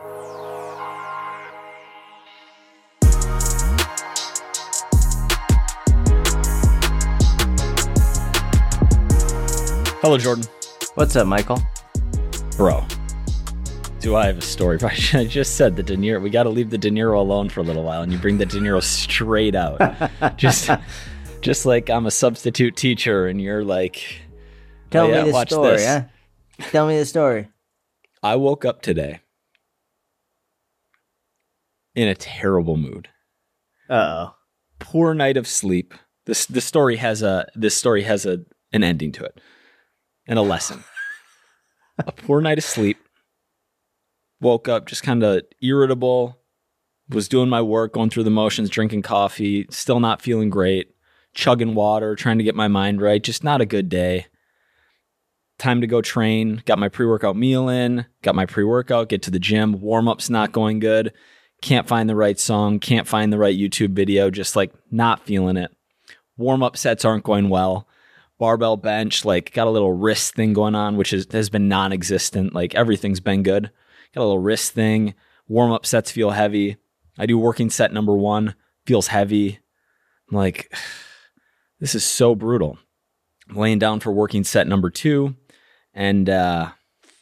Hello, Jordan. What's up, Michael? Bro, do I have a story? I just said the De Niro. We got to leave the De Niro alone for a little while, and you bring the De Niro straight out. just like I'm a substitute teacher, and you're like, Tell me the story, this. huh? Tell me the story. I woke up today in a terrible mood. Uh-oh. Poor night of sleep. This story has an ending to it and a lesson. A poor night of sleep. Woke up just kind of irritable. Was doing my work, going through the motions, drinking coffee, still not feeling great. Chugging water, trying to get my mind right. Just not a good day. Time to go train. Got my pre-workout meal in. Got my pre-workout. Get to the gym. Warm-up's not going good. Can't find the right song. Can't find the right YouTube video. Just like not feeling it. Warm-up sets aren't going well. Barbell bench, like got a little wrist thing going on, which has been non-existent. Like everything's been good. Got a little wrist thing. Warm-up sets feel heavy. I do working set number 1. Feels heavy. I'm like, this is so brutal. I'm laying down for working set number 2. And got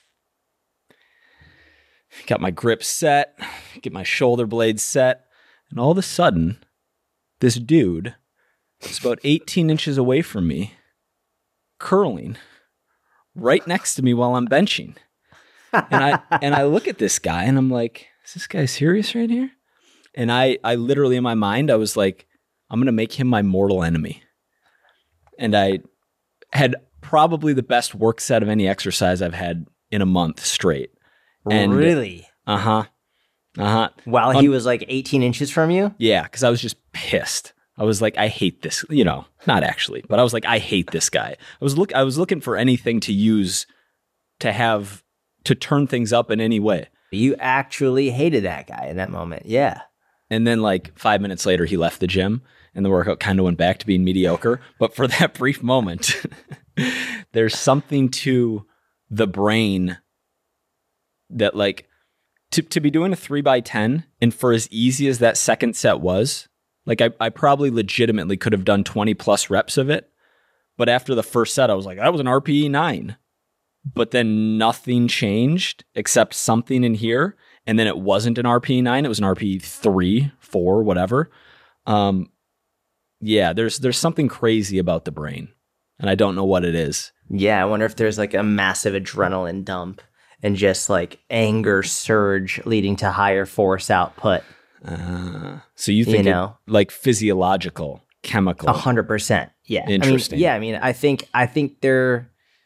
my grip set. Get my shoulder blades set. And all of a sudden, this dude is about 18 inches away from me, curling right next to me while I'm benching. And I look at this guy and I'm like, is this guy serious right here? And I literally in my mind, I was like, I'm going to make him my mortal enemy. And I had probably the best work set of any exercise I've had in a month straight. And really? Uh-huh. While he was like 18 inches from you? Yeah, because I was just pissed. I was like, I hate this, not actually, but I was like, I hate this guy. I was looking for anything to use to turn things up in any way. You actually hated that guy in that moment. Yeah. And then like 5 minutes later, he left the gym and the workout kind of went back to being mediocre. But for that brief moment, there's something to the brain that like to be doing a 3x10 and for as easy as that second set was, like I probably legitimately could have done 20 plus reps of it. But after the first set, I was like, that was an RPE 9. But then nothing changed except something in here. And then it wasn't an RPE 9. It was an RPE 3, 4, whatever. Yeah, there's something crazy about the brain. And I don't know what it is. Yeah, I wonder if there's like a massive adrenaline dump and just like anger surge leading to higher force output. So you think like physiological, chemical? 100%. Yeah. Interesting. I think they're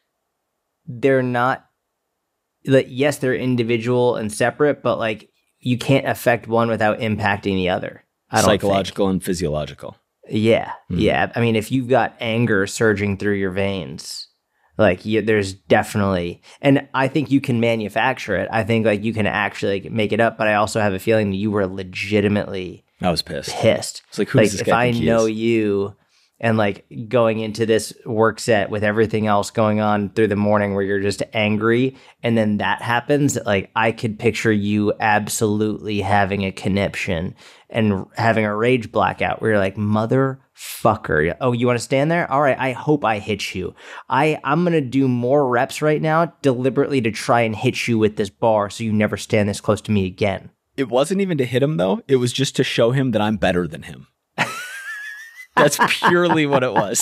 not like, yes, they're individual and separate, but like you can't affect one without impacting the other. Psychological and physiological. Yeah. Mm-hmm. Yeah. I mean, if you've got anger surging through your veins, like there's definitely, and I think you can manufacture it. I think like you can actually like, make it up, but I also have a feeling that you were legitimately I was pissed. It's like, who does this guy think he is? If I know you and like going into this work set with everything else going on through the morning where you're just angry and then that happens, like I could picture you absolutely having a conniption and having a rage blackout where you're like, motherfucker. Oh, you want to stand there? All right. I hope I hit you. I'm going to do more reps right now deliberately to try and hit you with this bar so you never stand this close to me again. It wasn't even to hit him though. It was just to show him that I'm better than him. That's purely what it was.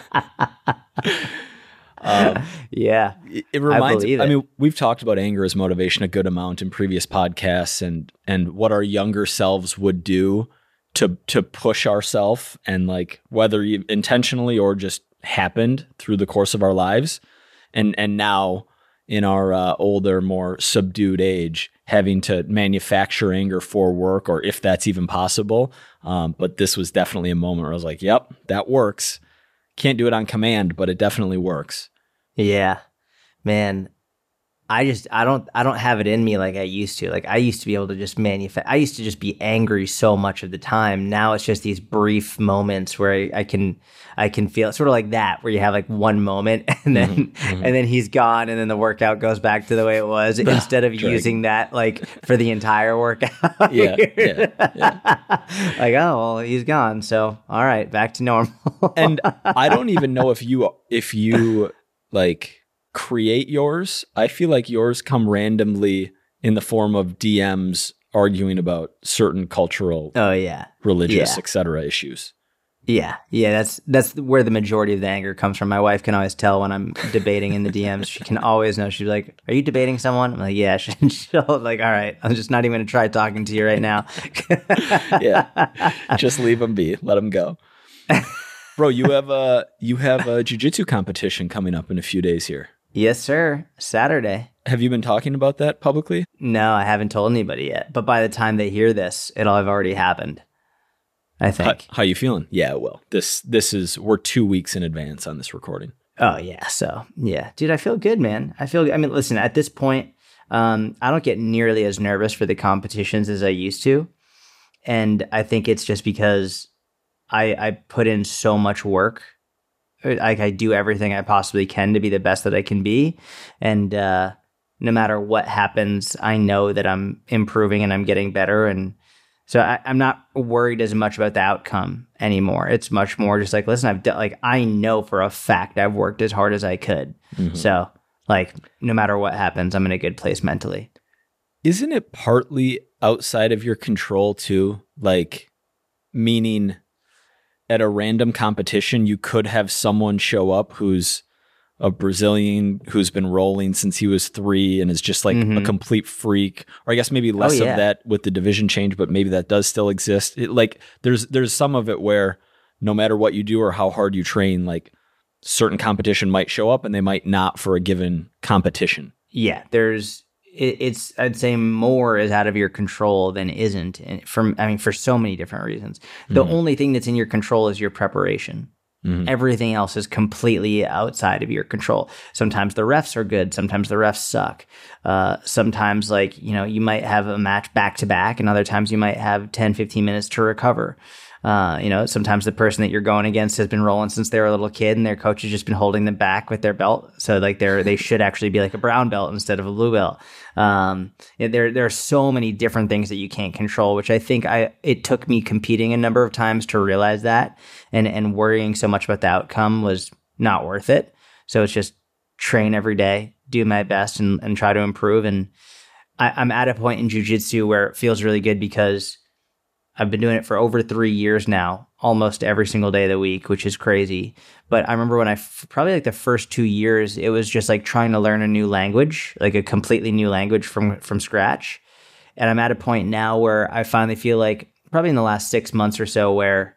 Yeah. It reminds me. I mean, we've talked about anger as motivation a good amount in previous podcasts and what our younger selves would do to push ourselves and like whether intentionally or just happened through the course of our lives. And now in our older, more subdued age, having to manufacture anger for work or if that's even possible. But this was definitely a moment where I was like, yep, that works. Can't do it on command, but it definitely works. Yeah, man. I don't have it in me like I used to. Like I used to be able to just I used to just be angry so much of the time. Now it's just these brief moments where I can feel it, sort of like that, where you have like one moment and then he's gone and then the workout goes back to the way it was instead of using that like for the entire workout. Yeah. Like, oh, well, he's gone. So, all right, back to normal. And I don't even know if you like create yours. I feel like yours come randomly in the form of DMs arguing about certain cultural, religious, etc. issues. Yeah, that's where the majority of the anger comes from. My wife can always tell when I'm debating in the DMs. She can always know. She's like, "Are you debating someone?" I'm like, "Yeah." She'll like, "All right, I'm just not even gonna try talking to you right now." Yeah, just leave them be. Let them go. Bro, you have a jiu-jitsu competition coming up in a few days here. Yes, sir. Saturday. Have you been talking about that publicly? No, I haven't told anybody yet. But by the time they hear this, it'll have already happened, I think. How you feeling? Yeah, well, we're 2 weeks in advance on this recording. Oh, yeah. So, yeah. Dude, I feel good, man. Listen, at this point, I don't get nearly as nervous for the competitions as I used to. And I think it's just because I put in so much work. Like I do everything I possibly can to be the best that I can be. And no matter what happens, I know that I'm improving and I'm getting better. And so I'm not worried as much about the outcome anymore. It's much more just like, listen, I know for a fact I've worked as hard as I could. Mm-hmm. So like, no matter what happens, I'm in a good place mentally. Isn't it partly outside of your control too? Like, meaning at a random competition, you could have someone show up who's a Brazilian who's been rolling since he was 3 and is just like a complete freak. Or I guess maybe less of that with the division change, but maybe that does still exist. There's some of it where no matter what you do or how hard you train, like certain competition might show up and they might not for a given competition. Yeah, it's I'd say more is out of your control than isn't, for so many different reasons. The only thing that's in your control is your preparation. Everything else is completely outside of your control. Sometimes the refs are good, sometimes the refs suck. Sometimes you might have a match back to back, and other times you might have 10-15 minutes to recover. Sometimes the person that you're going against has been rolling since they were a little kid and their coach has just been holding them back with their belt. So like they should actually be like a brown belt instead of a blue belt. There are so many different things that you can't control, which I think it took me competing a number of times to realize that, and worrying so much about the outcome was not worth it. So it's just train every day, do my best and try to improve. And I'm at a point in jiu-jitsu where it feels really good because I've been doing it for over 3 years now, almost every single day of the week, which is crazy. But I remember when probably like the first 2 years, it was just like trying to learn a new language, like a completely new language from scratch. And I'm at a point now where I finally feel like probably in the last 6 months or so where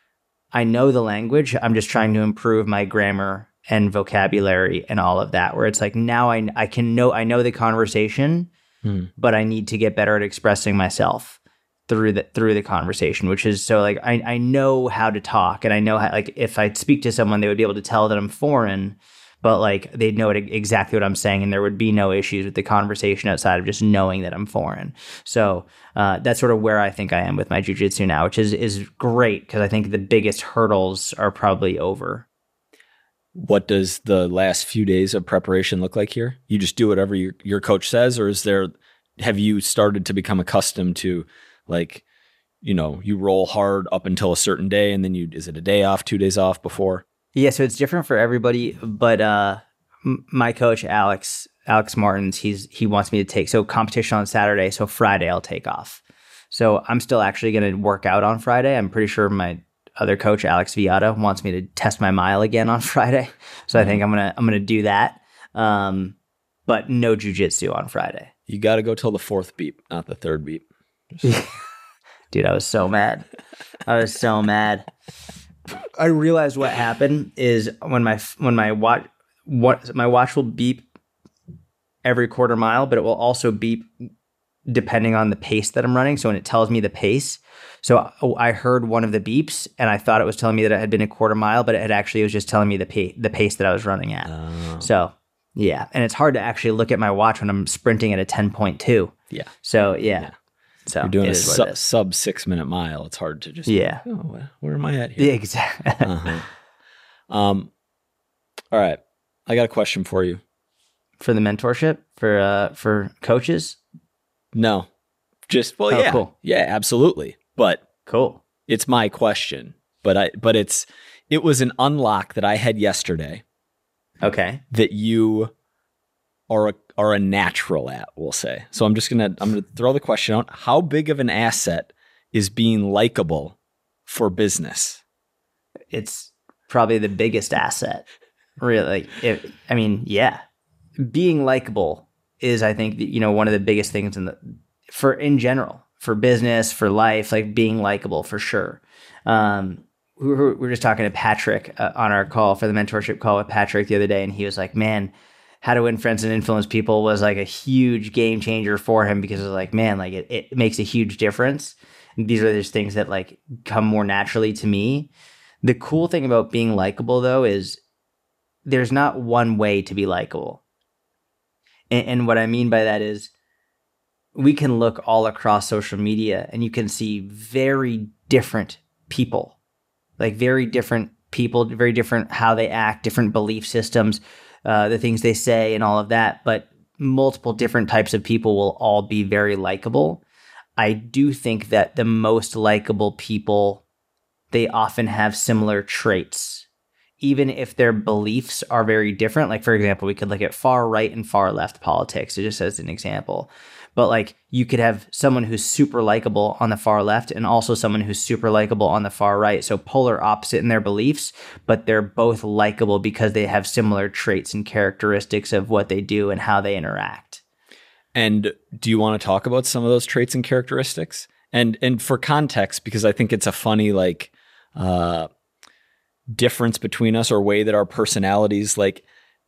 I know the language. I'm just trying to improve my grammar and vocabulary and all of that, where it's like now I know the conversation, but I need to get better at expressing myself through the conversation, which is so like I know how to talk, and I know how, like if I speak to someone, they would be able to tell that I'm foreign, but like they'd know exactly what I'm saying, and there would be no issues with the conversation outside of just knowing that I'm foreign. So that's sort of where I think I am with my jiu-jitsu now, which is great because I think the biggest hurdles are probably over. What does the last few days of preparation look like here? You just do whatever your coach says, or have you started to become accustomed to, like, you roll hard up until a certain day, and then is it a day off, 2 days off before? Yeah, so it's different for everybody, but my coach, Alex Martins, he wants me to take, so competition on Saturday, so Friday I'll take off. So I'm still actually going to work out on Friday. I'm pretty sure my other coach, Alex Viata, wants me to test my mile again on Friday. So I think I'm gonna do that, but no jiu-jitsu on Friday. You got to go till the 4th beep, not the 3rd beep. Dude, I was so mad. I realized what happened is when my watch will beep every quarter mile, but it will also beep depending on the pace that I'm running. So when it tells me the pace, so I heard one of the beeps and I thought it was telling me that it had been a quarter mile, but it was just telling me the pace that I was running at. Oh. So Yeah. And it's hard to actually look at my watch when I'm sprinting at a 10.2. Yeah. So, yeah. So You're doing it a is what it is. sub 6 minute mile. It's hard to just, Yeah. oh, where am I at here? Yeah, exactly. Uh-huh. All right. I got a question for you. For the mentorship for coaches? No. Just, well, Oh, yeah. cool. Yeah, absolutely. But Cool. it's my question. But it was an unlock that I had yesterday Okay. that you are a natural at, we'll say. So I'm gonna throw the question out. How big of an asset is being likable for business? It's probably the biggest asset. Really. Yeah. Being likable is, I think, one of the biggest things in general, for business, for life, like being likable for sure. We were just talking to Patrick on our call for the mentorship call with Patrick the other day, and he was like, man, how to win friends and influence people was like a huge game changer for him, because it was like, man, like it makes a huge difference. And these are just things that like come more naturally to me. The cool thing about being likable, though, is there's not one way to be likable. And what I mean by that is we can look all across social media and you can see very different people, very different how they act, different belief systems, the things they say and all of that. But multiple different types of people will all be very likable. I do think that the most likable people, they often have similar traits, even if their beliefs are very different. Like, for example, we could look at far right and far left politics, just as an example. But like, you could have someone who's super likable on the far left and also someone who's super likable on the far right. So polar opposite in their beliefs, but they're both likable because they have similar traits and characteristics of what they do and how they interact. And do you want to talk about some of those traits and characteristics? And for context, because I think it's a funny difference between us, or way that our personalities like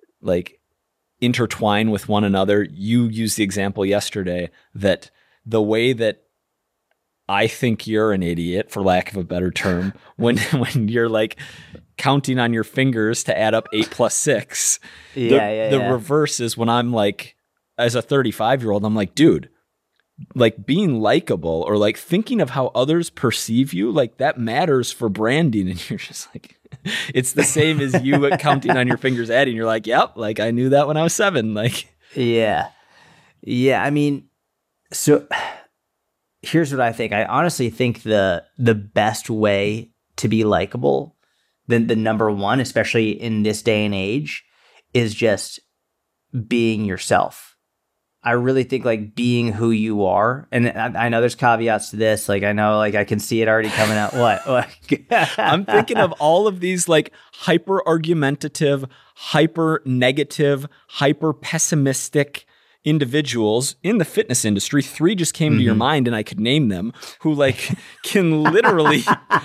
intertwine with one another. You used the example yesterday that the way that I think you're an idiot, for lack of a better term, when you're like counting on your fingers to add up 8 plus 6. The reverse is when I'm like, as a 35-year-old, I'm like, dude, like being likable or like thinking of how others perceive you, like that matters for branding. And you're just like, it's the same as you counting on your fingers adding. You're like, yep, like I knew that when I was 7. Like, yeah. I mean, so here's what I think. I honestly think the best way to be likable, the number one, especially in this day and age, is just being yourself. I really think like being who you are, and I know there's caveats to this. Like I know, like I can see it already coming out. What? I'm thinking of all of these like hyper argumentative, hyper negative, hyper pessimistic individuals in the fitness industry. 3 just came to your mind, and I could name them, who like can literally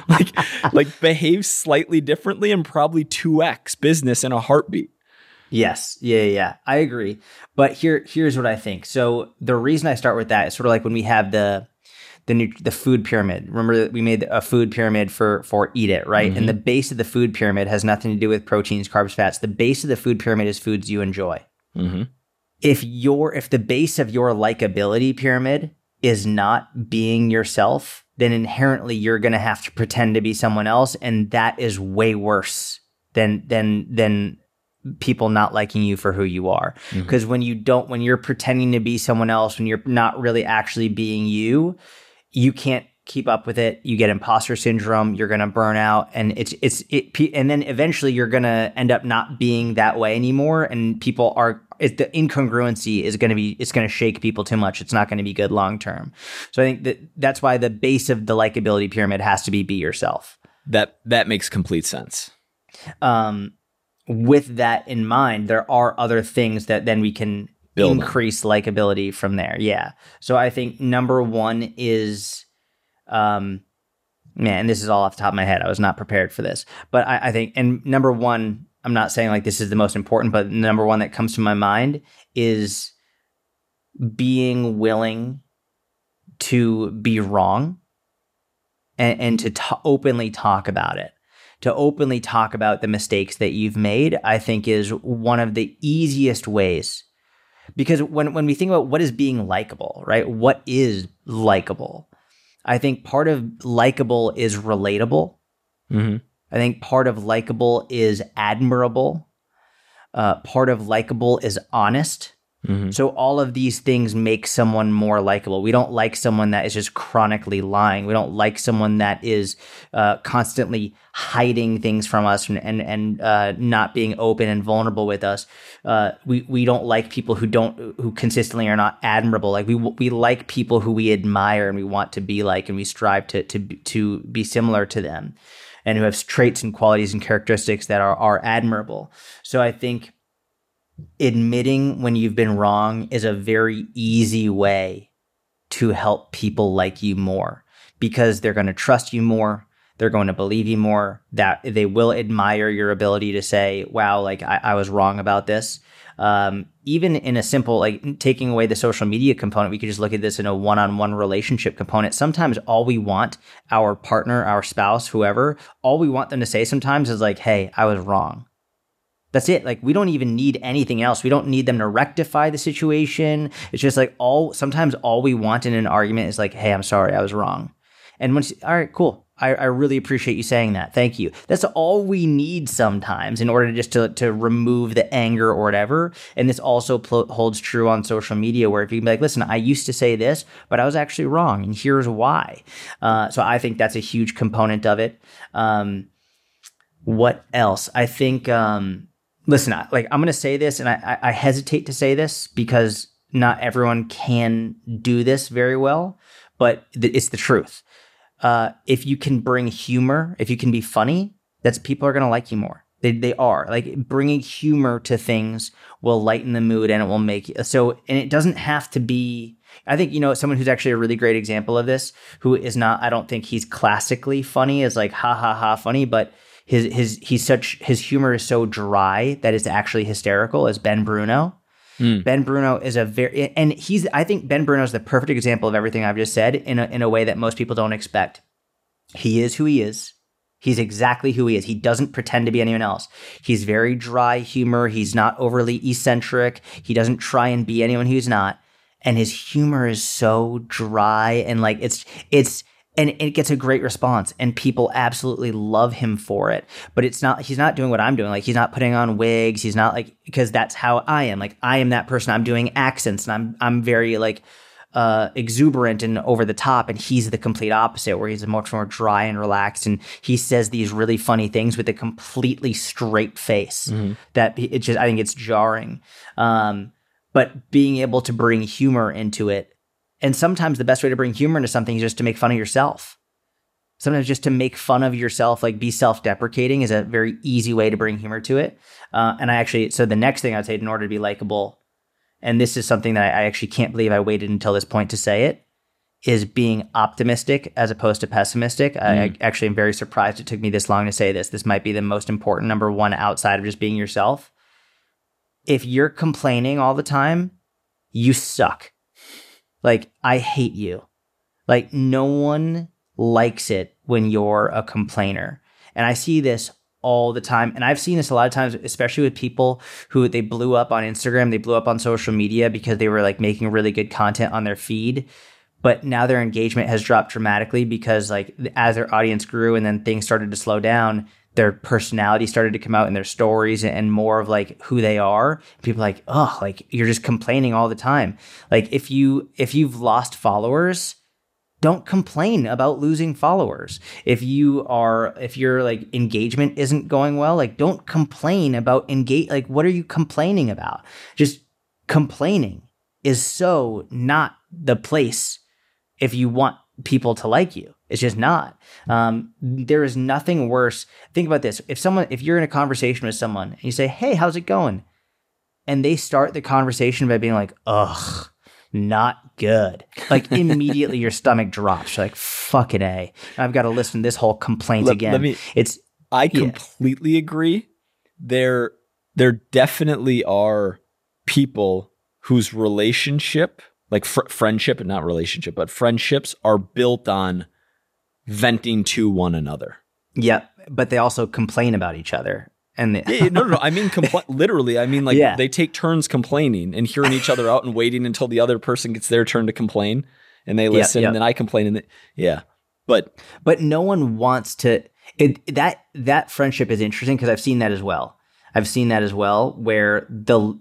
like behave slightly differently and probably 2x business in a heartbeat. Yes. Yeah. I agree. But here's what I think. So the reason I start with that is sort of like when we have the food pyramid. Remember that we made a food pyramid for Eat It, right? Mm-hmm. And the base of the food pyramid has nothing to do with proteins, carbs, fats. The base of the food pyramid is foods you enjoy. Mm-hmm. If the base of your likability pyramid is not being yourself, then inherently you're going to have to pretend to be someone else, and that is way worse than people not liking you for who you are. Because when you're pretending to be someone else, when you're not really actually being you can't keep up with it. You get imposter syndrome. You're going to burn out, and and then eventually you're going to end up not being that way anymore. And the incongruency is going to shake people too much. It's not going to be good long term. So I think that's why the base of the likability pyramid has to be yourself. That makes complete sense. With that in mind, there are other things that then we can increase likability from there. Yeah. So I think number one is, man, this is all off the top of my head. I was not prepared for this, but I think, and number one, I'm not saying like this is the most important, but number one that comes to my mind is being willing to be wrong and to openly talk about it. to openly talk about the mistakes that you've made, I think is one of the easiest ways. Because when we think about what is being likable, right? What is likable? I think part of likable is relatable. Mm-hmm. I think part of likable is admirable. Part of likable is honest. Mm-hmm. So all of these things make someone more likable. We don't like someone that is just chronically lying. We don't like someone that is constantly hiding things from us and not being open and vulnerable with us. We don't like people who consistently are not admirable. Like we like people who we admire and we want to be like, and we strive to be similar to them, and who have traits and qualities and characteristics that are admirable. So I think admitting when you've been wrong is a very easy way to help people like you more, because they're going to trust you more. They're going to believe you more, that they will admire your ability to say, wow, like I was wrong about this. Even in a simple, like taking away the social media component, we could just look at this in a one-on-one relationship component. Sometimes all we want our partner, our spouse, whoever, all we want them to say sometimes is like, hey, I was wrong. That's it. Like, we don't even need anything else. We don't need them to rectify the situation. It's just like sometimes all we want in an argument is like, hey, I'm sorry, I was wrong. And all right, cool. I really appreciate you saying that. Thank you. That's all we need sometimes in order just to remove the anger or whatever. And this also holds true on social media, where if you can be like, listen, I used to say this, but I was actually wrong, and here's why. So I think that's a huge component of it. What else? I think, listen, I'm going to say this, and I hesitate to say this because not everyone can do this very well, but it's the truth. If you can bring humor, if you can be funny, people are going to like you more. They are. Like, bringing humor to things will lighten the mood, and it will make so. And it doesn't have to be. I think, someone who's actually a really great example of this, who is not. I don't think he's classically funny, is like ha ha ha funny, but his humor is so dry that it's actually hysterical, as Ben Bruno. Ben Bruno is I think Ben Bruno is the perfect example of everything I've just said in a way that most people don't expect. He is who he is. He's exactly who he is. He doesn't pretend to be anyone else. He's very dry humor. He's not overly eccentric. He doesn't try and be anyone who's not. And his humor is so dry, and like and it gets a great response, and people absolutely love him for it. But he's not doing what I'm doing. Like, he's not putting on wigs. He's not like, because that's how I am. Like, I am that person. I'm doing accents, and I'm very like exuberant and over the top. And he's the complete opposite, where he's much more dry and relaxed. And he says these really funny things with a completely straight face that I think it's jarring. But being able to bring humor into it. And sometimes the best way to bring humor into something is just to make fun of yourself. Sometimes just to make fun of yourself, like be self-deprecating, is a very easy way to bring humor to it. So the next thing I'd say in order to be likable, and this is something that I actually can't believe I waited until this point to say it, is being optimistic as opposed to pessimistic. I actually am very surprised it took me this long to say this. This might be the most important number one outside of just being yourself. If you're complaining all the time, you suck. Like, I hate you. Like, no one likes it when you're a complainer. And I see this all the time. And I've seen this a lot of times, especially with people who they blew up on Instagram, they blew up on social media because they were like making really good content on their feed. But now their engagement has dropped dramatically because, like, as their audience grew and then things started to slow down, their personality started to come out in their stories and more of like who they are. People are like, oh, like, you're just complaining all the time. Like, if you've lost followers, don't complain about losing followers. If your like engagement isn't going well, like, don't complain about like, what are you complaining about? Just complaining is so not the place if you want people to like you. It's just not. There is nothing worse. Think about this. If you're in a conversation with someone and you say, hey, how's it going? And they start the conversation by being like, ugh, not good. Like, immediately your stomach drops. You're like, fucking A. I've got to listen to this whole complaint again. I completely agree. There definitely are people whose relationship, like friendship, not relationship, but friendships are built on venting to one another. Yep. But they also complain about each other. And No. I mean, literally. I mean, like they take turns complaining and hearing each other out and waiting until the other person gets their turn to complain, and they listen, and then I complain, and But no one wants to. That friendship is interesting because I've seen that as well. Where the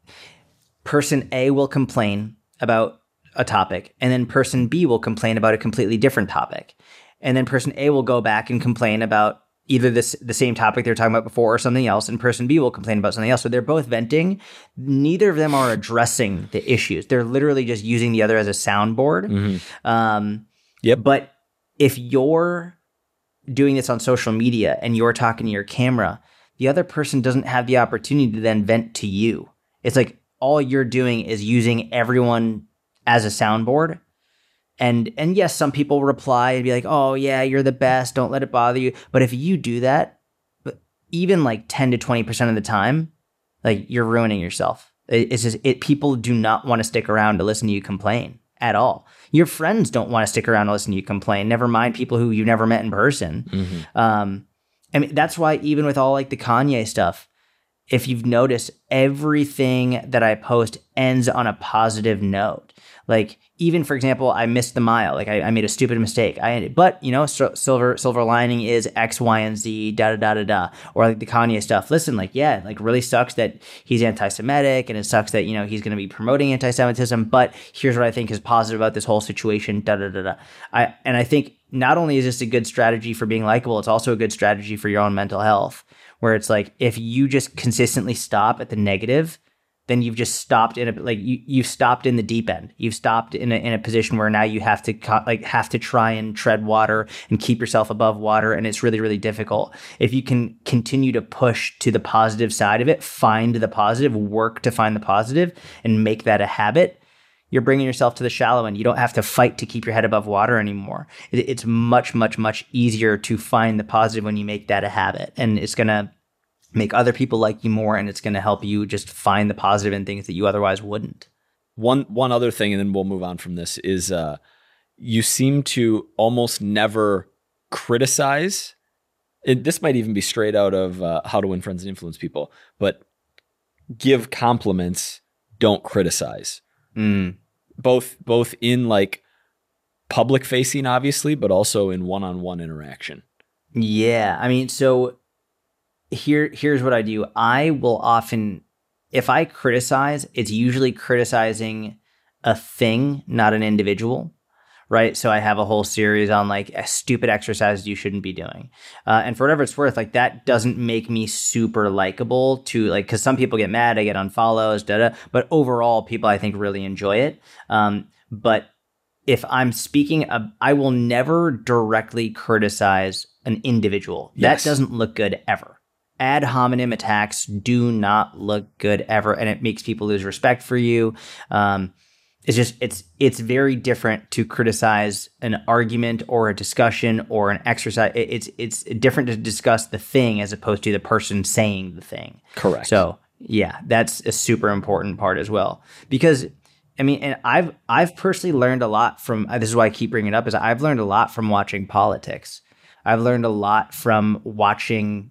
person A will complain about a topic, and then person B will complain about a completely different topic, and then person A will go back and complain about either the same topic they were talking about before or something else, and person B will complain about something else. So they're both venting. Neither of them are addressing the issues. They're literally just using the other as a soundboard. Mm-hmm. But if you're doing this on social media and you're talking to your camera, the other person doesn't have the opportunity to then vent to you. It's like all you're doing is using everyone as a soundboard. And yes, some people reply and be like, oh yeah, you're the best. Don't let it bother you. But if you do that, even like 10 to 20% of the time, like you're ruining yourself. It's just people do not want to stick around to listen to you complain at all. Your friends don't want to stick around to listen to you complain. Never mind people who you've never met in person. Mm-hmm. I mean, that's why even with all like the Kanye stuff, if you've noticed, everything that I post ends on a positive note. Like even, for example, I missed the mile. Like I made a stupid mistake. But silver lining is X, Y, and Z, da, da, da, da, da. Or like the Kanye stuff. Listen, like, yeah, like really sucks that he's anti-Semitic, and it sucks that, he's going to be promoting anti-Semitism. But here's what I think is positive about this whole situation, da, da, da, da. I think not only is this a good strategy for being likable, it's also a good strategy for your own mental health, where it's like, if you just consistently stop at the negative, then you've just stopped you've stopped in the deep end. You've stopped in a position where now you have to try and tread water and keep yourself above water. And it's really, really difficult. If you can continue to push to the positive side of it, find the positive, work to find the positive and make that a habit, you're bringing yourself to the shallow end. You don't have to fight to keep your head above water anymore. It's much, much, much easier to find the positive when you make that a habit. And it's going to make other people like you more, and it's going to help you just find the positive in things that you otherwise wouldn't. One other thing, and then we'll move on from this, is you seem to almost never criticize. This might even be straight out of How to Win Friends and Influence People, but give compliments, don't criticize. Both in like public facing, obviously, but also in one-on-one interaction. Yeah. I mean, so here's what I do. I will often, if I criticize, it's usually criticizing a thing, not an individual, right? So I have a whole series on like stupid exercises you shouldn't be doing. And for whatever it's worth, like that doesn't make me super likable to like, cause some people get mad, I get unfollows, but overall people I think really enjoy it. But if I'm speaking, I will never directly criticize an individual. Yes. That doesn't look good ever. Ad hominem attacks do not look good ever, and it makes people lose respect for you. It's very different to criticize an argument or a discussion or an exercise. It's different to discuss the thing as opposed to the person saying the thing. Correct. So yeah, that's a super important part as well, because I mean, and I've personally learned a lot from. This is why I keep bringing it up. Is I've learned a lot from watching politics. I've learned a lot from watching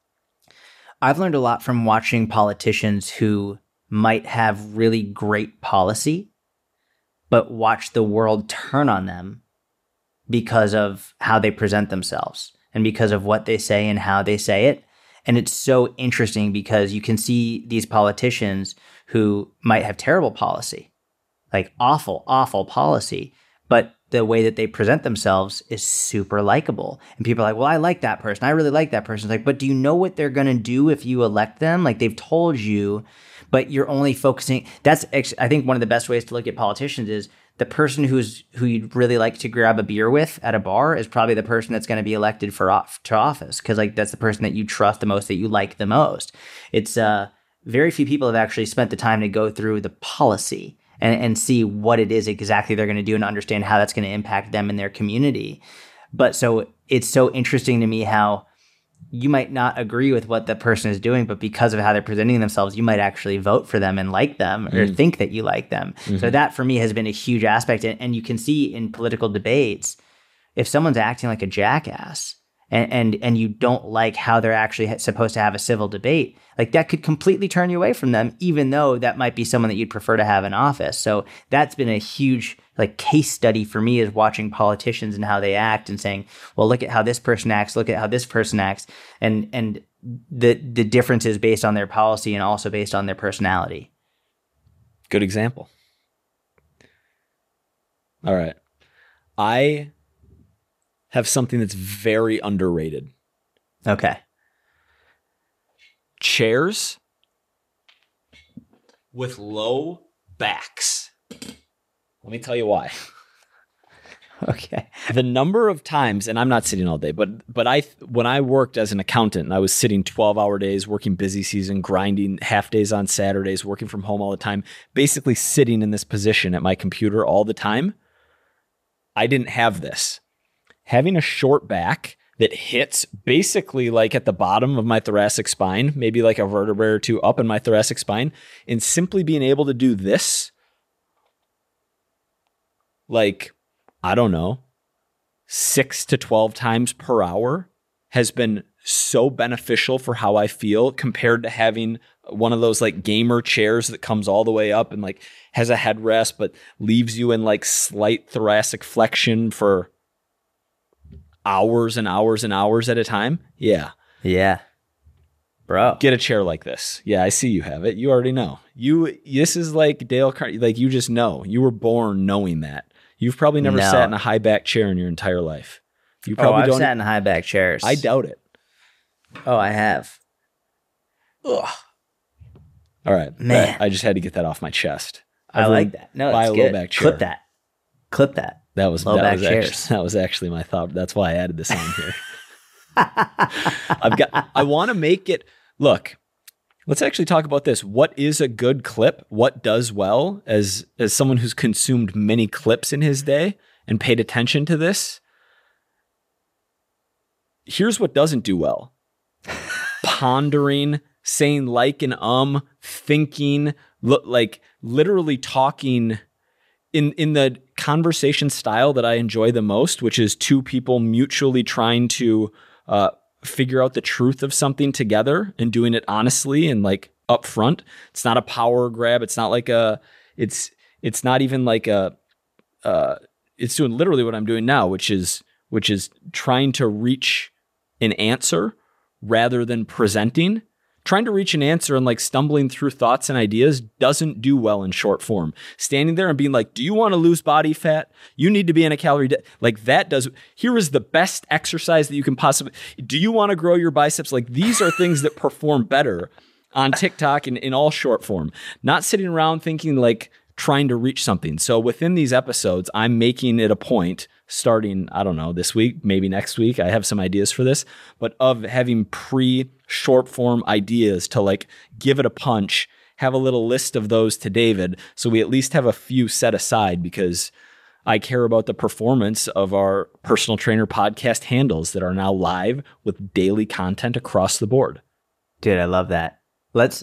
politicians who might have really great policy, but watch the world turn on them because of how they present themselves and because of what they say and how they say it. And it's so interesting because you can see these politicians who might have terrible policy, like awful, awful policy, but the way that they present themselves is super likable. And people are like, well, I like that person. I really like that person. It's like, but do you know what they're going to do if you elect them? Like they've told you, but you're only focusing. That's, I think, one of the best ways to look at politicians is the person who you'd really like to grab a beer with at a bar is probably the person that's going to be elected to office. Cause like that's the person that you trust the most, that you like the most. It's very few people have actually spent the time to go through the policy and see what it is exactly they're going to do and understand how that's going to impact them and their community. But so it's so interesting to me how you might not agree with what the person is doing, but because of how they're presenting themselves, you might actually vote for them and like them or think that you like them. Mm-hmm. So that for me has been a huge aspect. And you can see in political debates, if someone's acting like a jackass and you don't like how they're actually supposed to have a civil debate, like that could completely turn you away from them, even though that might be someone that you'd prefer to have in office. So that's been a huge like case study for me, is watching politicians and how they act and saying, well, look at how this person acts, look at how this person acts, and the differences based on their policy and also based on their personality. Good example. All right. I have something that's very underrated. Okay. Chairs with low backs. Let me tell you why. Okay. The number of times, and I'm not sitting all day, but when I worked as an accountant and I was sitting 12-hour days, working busy season, grinding half days on Saturdays, working from home all the time, basically sitting in this position at my computer all the time, I didn't have this. Having a short back that hits basically like at the bottom of my thoracic spine, maybe like a vertebrae or two up in my thoracic spine, and simply being able to do this, like, I don't know, 6 to 12 times per hour has been so beneficial for how I feel compared to having one of those like gamer chairs that comes all the way up and like has a headrest, but leaves you in like slight thoracic flexion for hours and hours and hours at a time. Yeah. Yeah. Bro. Get a chair like this. Yeah, I see you have it. You already know. This is like Dale Carnegie, like you just know. You were born knowing that. You've probably never sat in a high back chair in your entire life. You probably I've sat in high back chairs. I doubt it. Oh, I have. Ugh. All right. Man. I just had to get that off my chest. I like that. No, buy that's a low good. back chair. Clip that. That was actually my thought. That's why I added this on here. I want to make it look. Let's actually talk about this. What is a good clip? What does well as someone who's consumed many clips in his day and paid attention to this? Here's what doesn't do well. Pondering, saying like and thinking, like literally talking in the conversation style that I enjoy the most, which is two people mutually trying to figure out the truth of something together and doing it honestly and like up front. It's not a power grab. It's not like it's not even like it's doing literally what I'm doing now, which is trying to reach an answer rather than presenting. Trying to reach an answer and like stumbling through thoughts and ideas doesn't do well in short form. Standing there and being like, do you want to lose body fat? You need to be in a calorie like that does. Here is the best exercise that you can possibly. Do you want to grow your biceps? Like these are things that perform better on TikTok and in all short form. Not sitting around thinking like trying to reach something. So within these episodes, I'm making it a point starting, I don't know, this week, maybe next week. I have some ideas for this, but of having short form ideas to like give it a punch, have a little list of those to David. So we at least have a few set aside because I care about the performance of our personal trainer podcast handles that are now live with daily content across the board. Dude, I love that. Let's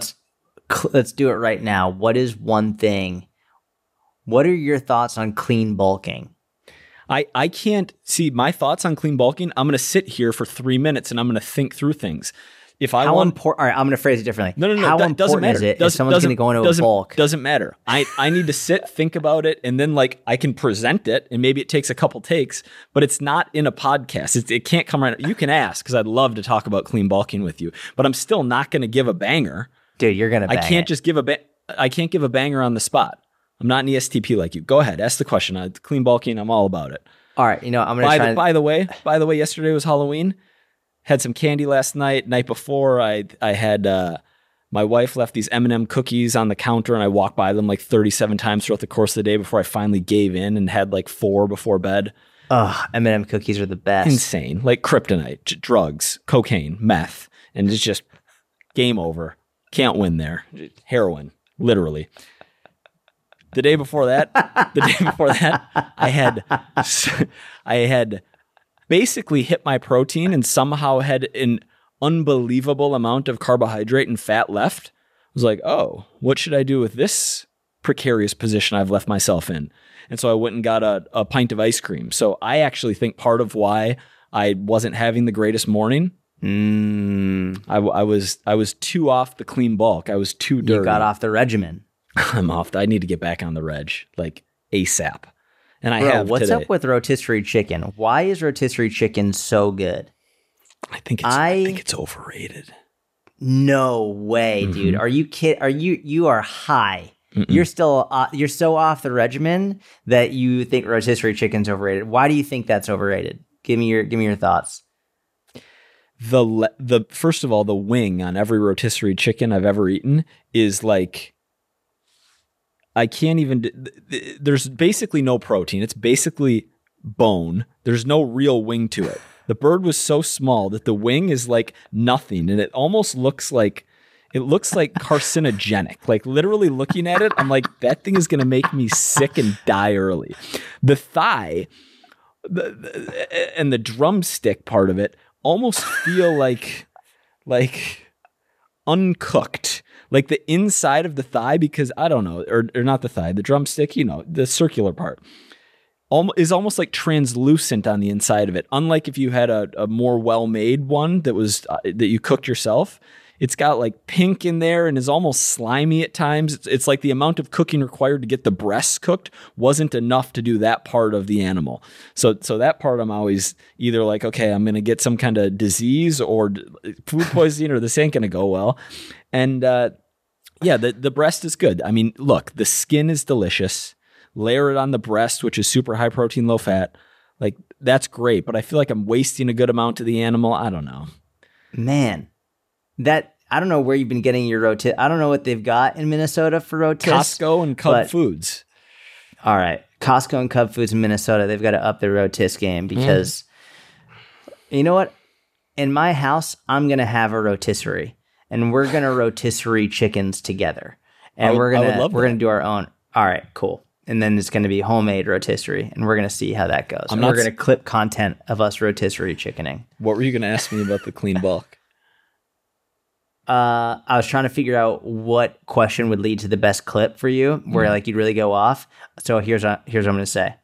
do it right now. What is one thing? What are your thoughts on clean bulking? I can't see my thoughts on clean bulking. I'm going to sit here for 3 minutes and I'm going to think through things. If I want, all right, I'm going to phrase it differently. No. How important is it if someone's going to go into a bulk? Doesn't matter. I need to sit, think about it, and then like I can present it, and maybe it takes a couple takes, but it's not in a podcast. It can't come right. You can ask because I'd love to talk about clean bulking with you, but I'm still not going to give a banger. Dude, you're going to. I can't just give I can't give a banger on the spot. I'm not an ESTP like you. Go ahead, ask the question. Clean bulking, I'm all about it. All right, I'm going to try. By the way, yesterday was Halloween. Had some candy last night. Night before, I had my wife left these M&M cookies on the counter, and I walked by them like 37 times throughout the course of the day before I finally gave in and had like 4 before bed. Ugh, M&M cookies are the best. Insane, like kryptonite, drugs, cocaine, meth, and it's just game over. Can't win there. Heroin, literally. The day before that, I had basically hit my protein and somehow had an unbelievable amount of carbohydrate and fat left. I was like, oh, what should I do with this precarious position I've left myself in? And so I went and got a pint of ice cream. So I actually think part of why I wasn't having the greatest morning. I was too off the clean bulk. I was too dirty. You got off the regimen. I'm off. I need to get back on the reg, like ASAP. And I Bro, have what's today. up with rotisserie chicken? Why is rotisserie chicken so good? I think it's overrated. No way, dude. Are you kidding? You are high. You're so off the regimen that you think rotisserie chicken's overrated. Why do you think that's overrated? Give me your thoughts. The first of all, the wing on every rotisserie chicken I've ever eaten is like, I can't even, there's basically no protein. It's basically bone. There's no real wing to it. The bird was so small that the wing is like nothing. And it almost looks like, carcinogenic. Like literally looking at it, I'm like, that thing is going to make me sick and die early. The thigh and the drumstick part of it almost feel like uncooked. Like the inside of the thigh, because I don't know, or not the thigh, the drumstick, the circular part is almost like translucent on the inside of it. Unlike if you had a more well-made one that was that you cooked yourself, it's got like pink in there and is almost slimy at times. It's like the amount of cooking required to get the breasts cooked wasn't enough to do that part of the animal. So that part I'm always either like, okay, I'm going to get some kind of disease or food poisoning, or this ain't going to go well. And the breast is good. I mean, look, the skin is delicious. Layer it on the breast, which is super high protein, low fat. Like that's great, but I feel like I'm wasting a good amount of the animal. I don't know. Man, I don't know where you've been getting your rotis. I don't know what they've got in Minnesota for rotis. Costco and Cub Foods. All right. Costco and Cub Foods in Minnesota, they've got to up their rotis game because you know what? In my house, I'm going to have a rotisserie and we're going to rotisserie chickens together. And we're going to do our own. All right, cool. And then it's going to be homemade rotisserie and we're going to see how that goes. We're going to clip content of us rotisserie chickening. What were you going to ask me about the clean bulk? I was trying to figure out what question would lead to the best clip for you, where like you'd really go off. So here's what I'm going to say.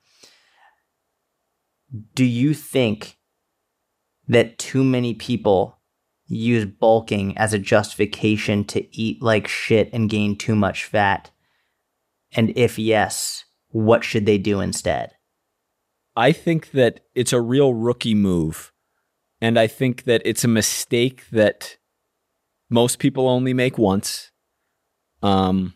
Do you think that too many people use bulking as a justification to eat like shit and gain too much fat? And if yes, what should they do instead? I think that it's a real rookie move. And I think that it's a mistake that most people only make once. I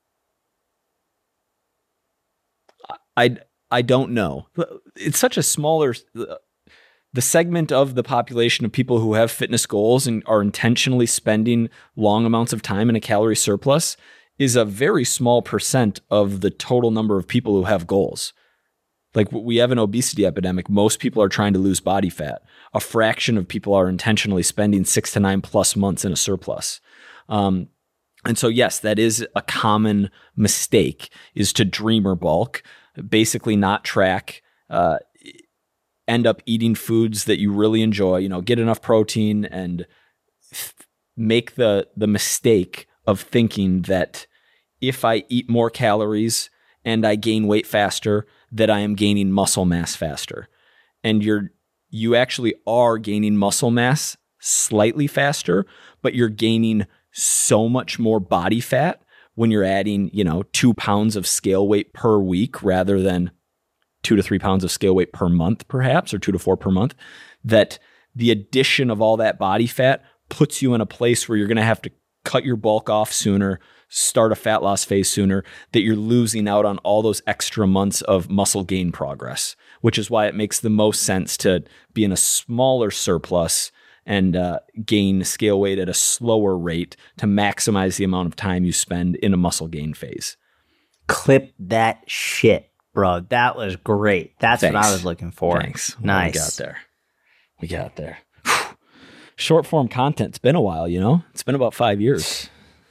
don't know. It's such a smaller, the segment of the population of people who have fitness goals and are intentionally spending long amounts of time in a calorie surplus is a very small percent of the total number of people who have goals. Like we have an obesity epidemic. Most people are trying to lose body fat. A fraction of people are intentionally spending 6 to 9 plus months in a surplus. And so, yes, that is a common mistake, is to dream or bulk, basically not track, end up eating foods that you really enjoy, get enough protein and make the mistake of thinking that if I eat more calories and I gain weight faster, that I am gaining muscle mass faster. And you actually are gaining muscle mass slightly faster, but you're gaining so much more body fat when you're adding, 2 pounds of scale weight per week rather than 2 to 3 pounds of scale weight per month, perhaps, or 2 to 4 per month, that the addition of all that body fat puts you in a place where you're going to have to cut your bulk off sooner, start a fat loss phase sooner, that you're losing out on all those extra months of muscle gain progress, which is why it makes the most sense to be in a smaller surplus and gain scale weight at a slower rate to maximize the amount of time you spend in a muscle gain phase. Clip that shit, bro. That was great. That's Thanks. what I was looking for. Thanks. Nice. We got there. Short form content. It's been a while, It's been about 5 years.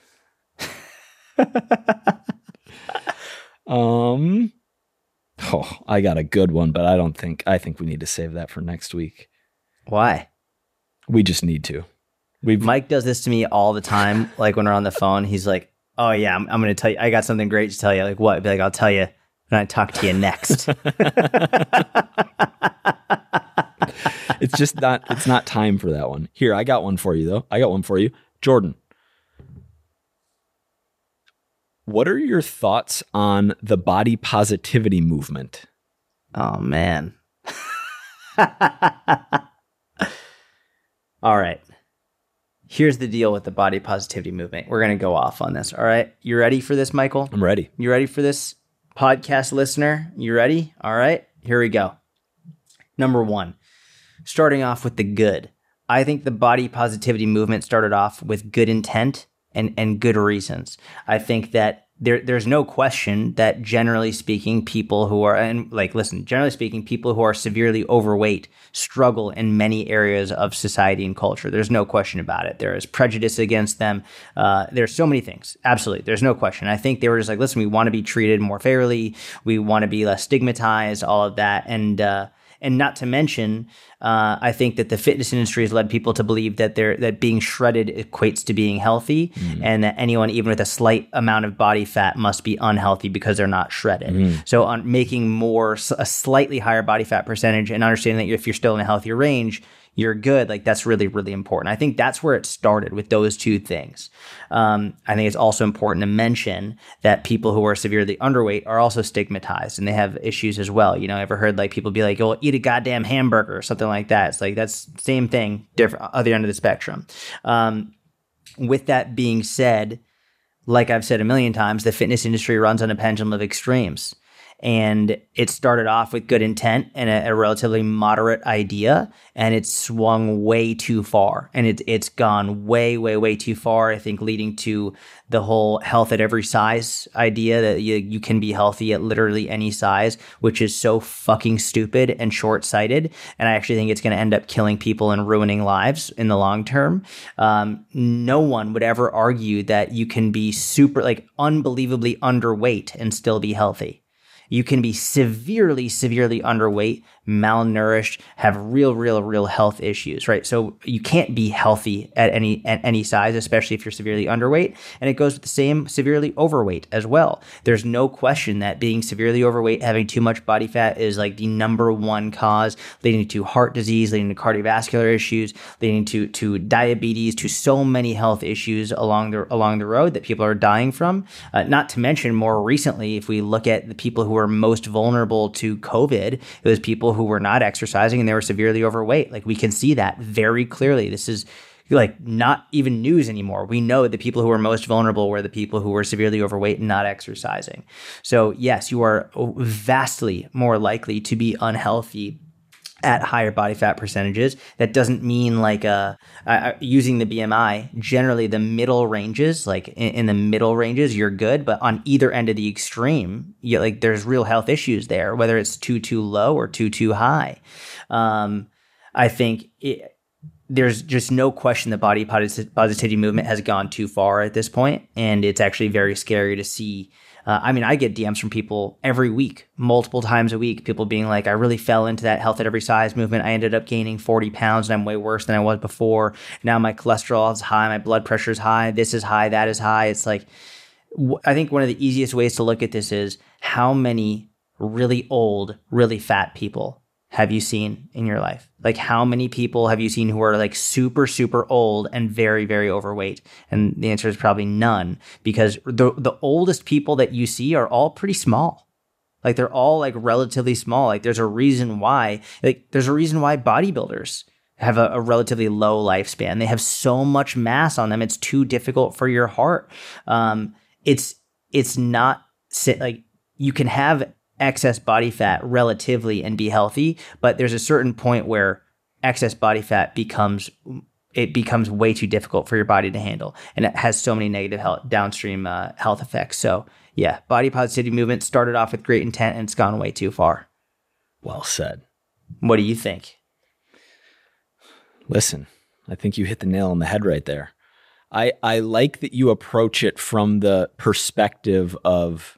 I got a good one, but I think we need to save that for next week. Why? We just need to. Mike does this to me all the time. Like when we're on the phone, he's like, "Oh yeah, I'm going to tell you. I got something great to tell you." Like what? I'd be like, "I'll tell you when I talk to you next." It's just not, it's not time for that one. Here, I got one for you though. I got one for you. Jordan, what are your thoughts on the body positivity movement? Oh, man. All right. Here's the deal with the body positivity movement. We're going to go off on this. All right. You ready for this, Michael? I'm ready. You ready for this, podcast listener? You ready? All right. Here we go. Number one, starting off with the good. I think the body positivity movement started off with good intent and good reasons. I think that there's no question that generally speaking, people who are, and like, listen, generally speaking, people who are severely overweight struggle in many areas of society and culture. There's no question about it. There is prejudice against them. There's so many things. Absolutely. There's no question. I think they were just like, listen, we want to be treated more fairly. We want to be less stigmatized, all of that. And not to mention, I think that the fitness industry has led people to believe that that being shredded equates to being healthy, and that anyone, even with a slight amount of body fat, must be unhealthy because they're not shredded. So on making a slightly higher body fat percentage and understanding that if you're still in a healthier range, you're good. Like, that's really, really important. I think that's where it started, with those two things. I think it's also important to mention that people who are severely underweight are also stigmatized, and they have issues as well. You know, ever heard like people be like, "Oh, eat a goddamn hamburger," or something like that? It's like, that's same thing, different, other end of the spectrum. With that being said, like I've said a million times, the fitness industry runs on a pendulum of extremes. And it started off with good intent and a relatively moderate idea, and it's swung way too far. And it's gone way, way, way too far, I think, leading to the whole health at every size idea, that you can be healthy at literally any size, which is so fucking stupid and short-sighted. And I actually think it's going to end up killing people and ruining lives in the long term. No one would ever argue that you can be unbelievably underweight and still be healthy. You can be severely, severely underweight, malnourished, have real health issues, right? So you can't be healthy at any size, especially if you're severely underweight. And it goes with the same severely overweight as well. There's no question that being severely overweight, having too much body fat, is like the number one cause, leading to heart disease, leading to cardiovascular issues, leading to diabetes, to so many health issues along the road that people are dying from. Not to mention, more recently, if we look at the people who are most vulnerable to COVID, it was people who were not exercising and they were severely overweight. Like, we can see that very clearly. This is like not even news anymore. We know the people who were most vulnerable were the people who were severely overweight and not exercising. So yes, you are vastly more likely to be unhealthy at higher body fat percentages. That doesn't mean like using the BMI, generally the middle ranges, like in the middle ranges, you're good. But on either end of the extreme, there's real health issues there, whether it's too low or too high. I think there's just no question the body positivity movement has gone too far at this point, and it's actually very scary to see. I get DMs from people every week, multiple times a week, people being like, I really fell into that health at every size movement. I ended up gaining 40 pounds and I'm way worse than I was before. Now my cholesterol is high, my blood pressure is high, this is high, that is high. It's like, I think one of the easiest ways to look at this is, how many really old, really fat people have you seen in your life? Like, how many people have you seen who are like super, super old and very, very overweight? And the answer is probably none, because the oldest people that you see are all pretty small. Like, they're all like relatively small. Like, there's a reason why bodybuilders have a relatively low lifespan. They have so much mass on them. It's too difficult for your heart. It's not like, you can have excess body fat relatively and be healthy, but there's a certain point where excess body fat becomes way too difficult for your body to handle, and it has so many negative downstream health effects. So yeah, body positivity movement started off with great intent and it's gone way too far. Well said. What do you think? Listen, I think you hit the nail on the head right there. I like that you approach it from the perspective of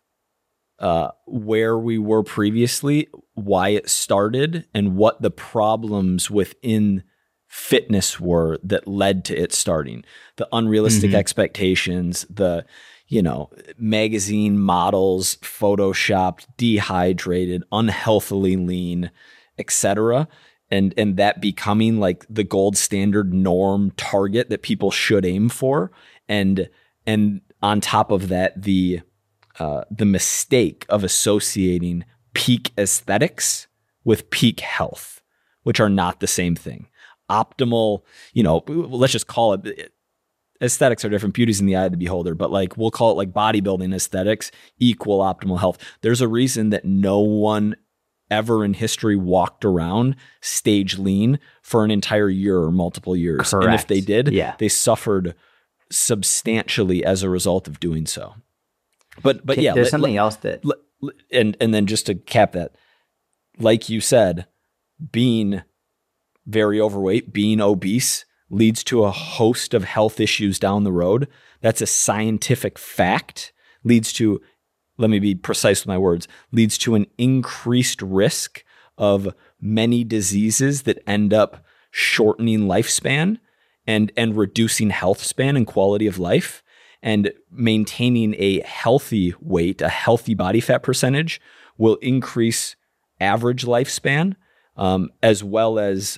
where we were previously, why it started, and what the problems within fitness were that led to it starting. The unrealistic expectations, the, magazine models, photoshopped, dehydrated, unhealthily lean, etc. and that becoming like the gold standard norm target that people should aim for. And on top of that, the mistake of associating peak aesthetics with peak health, which are not the same thing. Optimal, let's just call it, aesthetics are different, beauty's in the eye of the beholder, but like we'll call it like bodybuilding aesthetics equal optimal health. There's a reason that no one ever in history walked around stage lean for an entire year or multiple years. Correct. And if they did, they suffered substantially as a result of doing so. But yeah, there's something else that, and then just to cap that, like you said, being very overweight, being obese leads to a host of health issues down the road. That's a scientific fact. Leads to, let me be precise with my words, leads to an increased risk of many diseases that end up shortening lifespan and reducing health span and quality of life. And maintaining a healthy weight, a healthy body fat percentage, will increase average lifespan, as well as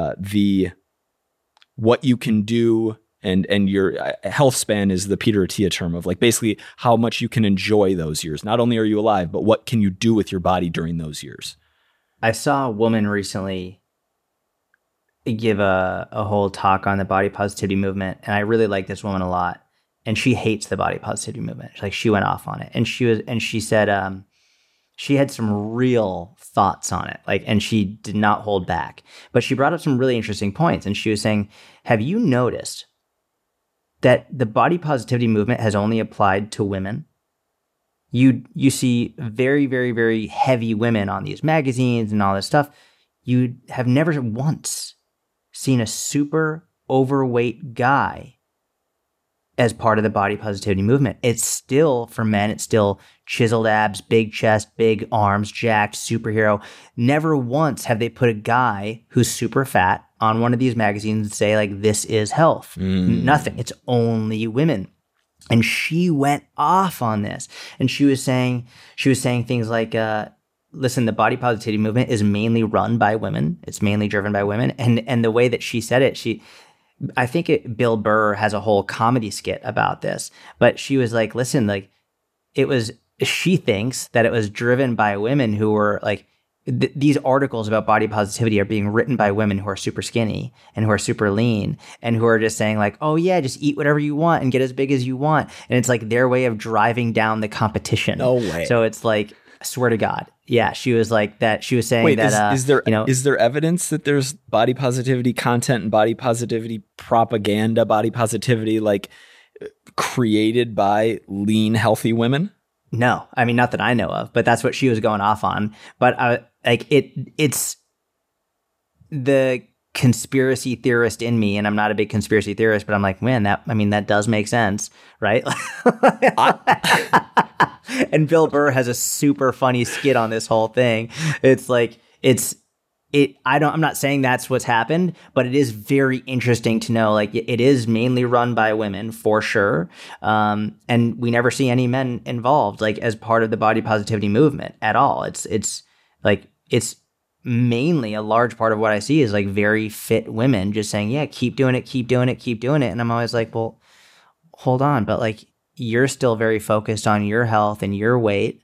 what you can do, and your health span is the Peter Attia term of like basically how much you can enjoy those years. Not only are you alive, but what can you do with your body during those years? I saw a woman recently give a whole talk on the body positivity movement, and I really like this woman a lot. And she hates the body positivity movement. Like, she went off on it, and she said she had some real thoughts on it. Like, and she did not hold back. But she brought up some really interesting points, and she was saying, "Have you noticed that the body positivity movement has only applied to women? You see very, very, very heavy women on these magazines and all this stuff. You have never once seen a super overweight guy as part of the body positivity movement. It's still, for men, it's still chiseled abs, big chest, big arms, jacked, superhero. Never once have they put a guy who's super fat on one of these magazines and say, like, this is health. Nothing. It's only women." And she went off on this. And she was saying things like, listen, the body positivity movement is mainly run by women. It's mainly driven by women. And the way that she said it, I think Bill Burr has a whole comedy skit about this, but she was like, listen, like, she thinks that it was driven by women who were like, these articles about body positivity are being written by women who are super skinny and who are super lean and who are just saying like, oh yeah, just eat whatever you want and get as big as you want. And it's like their way of driving down the competition. No way. So it's like, I swear to God. Yeah, she was like that. She was saying is there evidence that there's body positivity content and body positivity propaganda, body positivity like created by lean, healthy women? No, I mean, not that I know of, but that's what she was going off on. But it's the conspiracy theorist in me, and I'm not a big conspiracy theorist, but I'm like, man, that does make sense, right? And Bill Burr has a super funny skit on this whole thing. It's like, I'm not saying that's what's happened, but it is very interesting to know, like, it is mainly run by women for sure. And we never see any men involved, like, as part of the body positivity movement at all. It's mainly a large part of what I see is like very fit women just saying, yeah, keep doing it, keep doing it, keep doing it. And I'm always like, well, hold on, but like, you're still very focused on your health and your weight.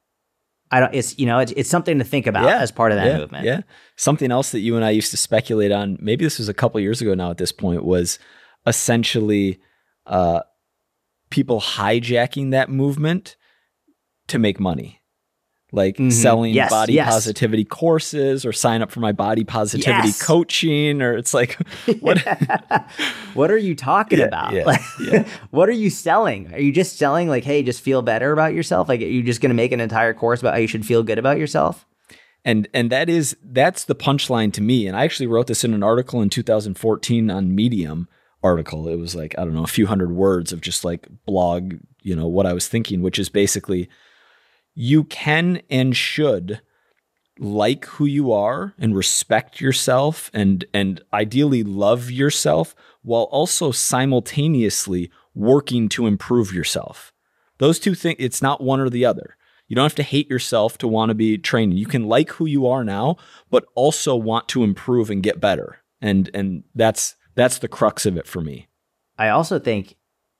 It's something to think about as part of that movement. Yeah. Something else that you and I used to speculate on, maybe this was a couple years ago now at this point, was essentially people hijacking that movement to make money. Like selling body positivity courses or sign up for my body positivity coaching, or it's like, what? What are you talking about? What are you selling? Are you just selling like, hey, just feel better about yourself? Like, are you just going to make an entire course about how you should feel good about yourself? And that's the punchline to me. And I actually wrote this in an article in 2014 on Medium article. It was like, I don't know, a few hundred words of just like blog, what I was thinking, which is basically, you can and should like who you are and respect yourself and ideally love yourself while also simultaneously working to improve yourself. Those two things, it's not one or the other. You don't have to hate yourself to want to be trained. You can like who you are now, but also want to improve and get better. And that's the crux of it for me. I also think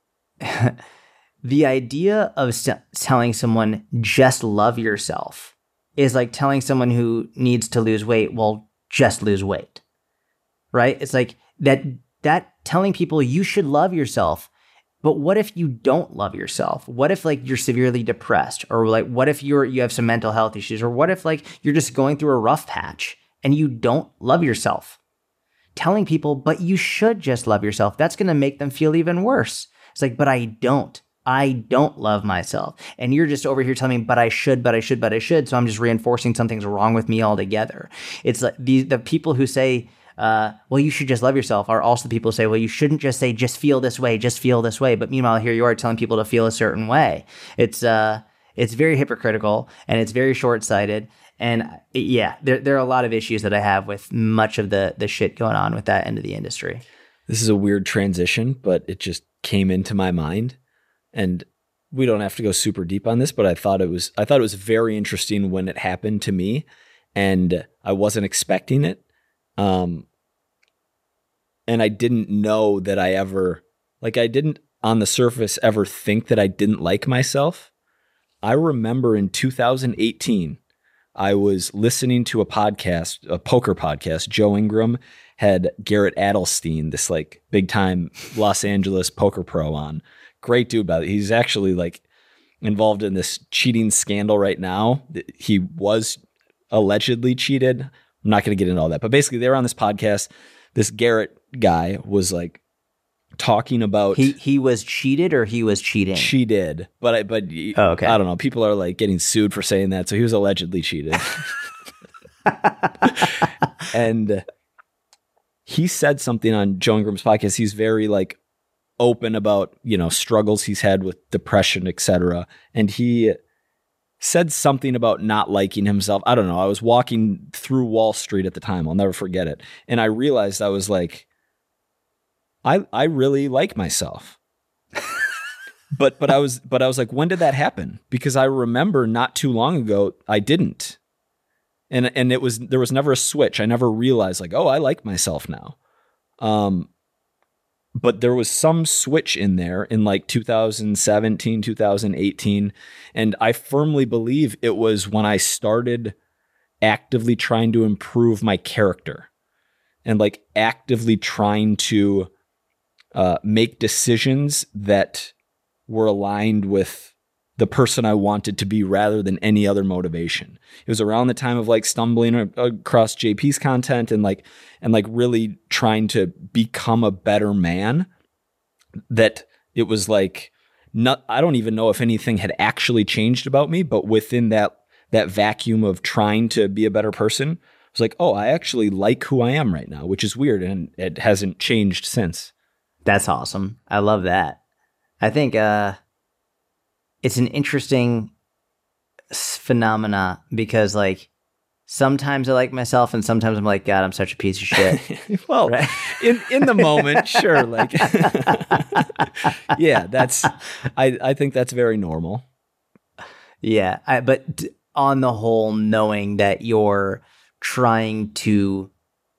the idea of telling someone just love yourself is like telling someone who needs to lose weight, well, just lose weight, right? It's like that telling people you should love yourself. But what if you don't love yourself? What if like you're severely depressed, or like what if you have some mental health issues, or what if like you're just going through a rough patch and you don't love yourself? Telling people, but you should just love yourself, that's going to make them feel even worse. It's like, but I don't love myself. And you're just over here telling me, but I should. So I'm just reinforcing something's wrong with me altogether. It's like the people who say, well, you should just love yourself are also the people who say, well, you shouldn't just say, just feel this way. But meanwhile, here you are telling people to feel a certain way. It's very hypocritical and it's very short-sighted. And yeah, there are a lot of issues that I have with much of the shit going on with that end of the industry. This is a weird transition, but it just came into my mind. And we don't have to go super deep on this, but I thought it was very interesting when it happened to me, and I wasn't expecting it. And I didn't know that I didn't on the surface ever think that I didn't like myself. I remember in 2018, I was listening to a podcast, a poker podcast. Joe Ingram had Garrett Adelstein, this like big time Los Angeles poker pro, on. Great dude, about it. He's actually like involved in this cheating scandal right now. He was allegedly cheated. I'm not going to get into all that, but basically they were on this podcast. This Garrett guy was like talking about he was cheated, or he was cheating. Cheated, but okay. I don't know. People are like getting sued for saying that, so he was allegedly cheated. And he said something on Joe Ingram's podcast. He's very like open about, struggles he's had with depression, etc. And he said something about not liking himself. I don't know. I was walking through Wall Street at the time. I'll never forget it. And I realized I was like, I really like myself. but I was like, when did that happen? Because I remember not too long ago, I didn't. And there was never a switch. I never realized like, oh, I like myself now. But there was some switch in there in like 2017, 2018. And I firmly believe it was when I started actively trying to improve my character and like actively trying to make decisions that were aligned with the person I wanted to be rather than any other motivation. It was around the time of like stumbling across JP's content and really trying to become a better man, that it was like, I don't even know if anything had actually changed about me, but within that vacuum of trying to be a better person, I was like, oh, I actually like who I am right now, which is weird. And it hasn't changed since. That's awesome. I love that. I think, it's an interesting phenomena because like sometimes I like myself and sometimes I'm like, God, I'm such a piece of shit. Well, right? in the moment, sure. Like, yeah, I think that's very normal. Yeah. But on the whole, knowing that you're trying to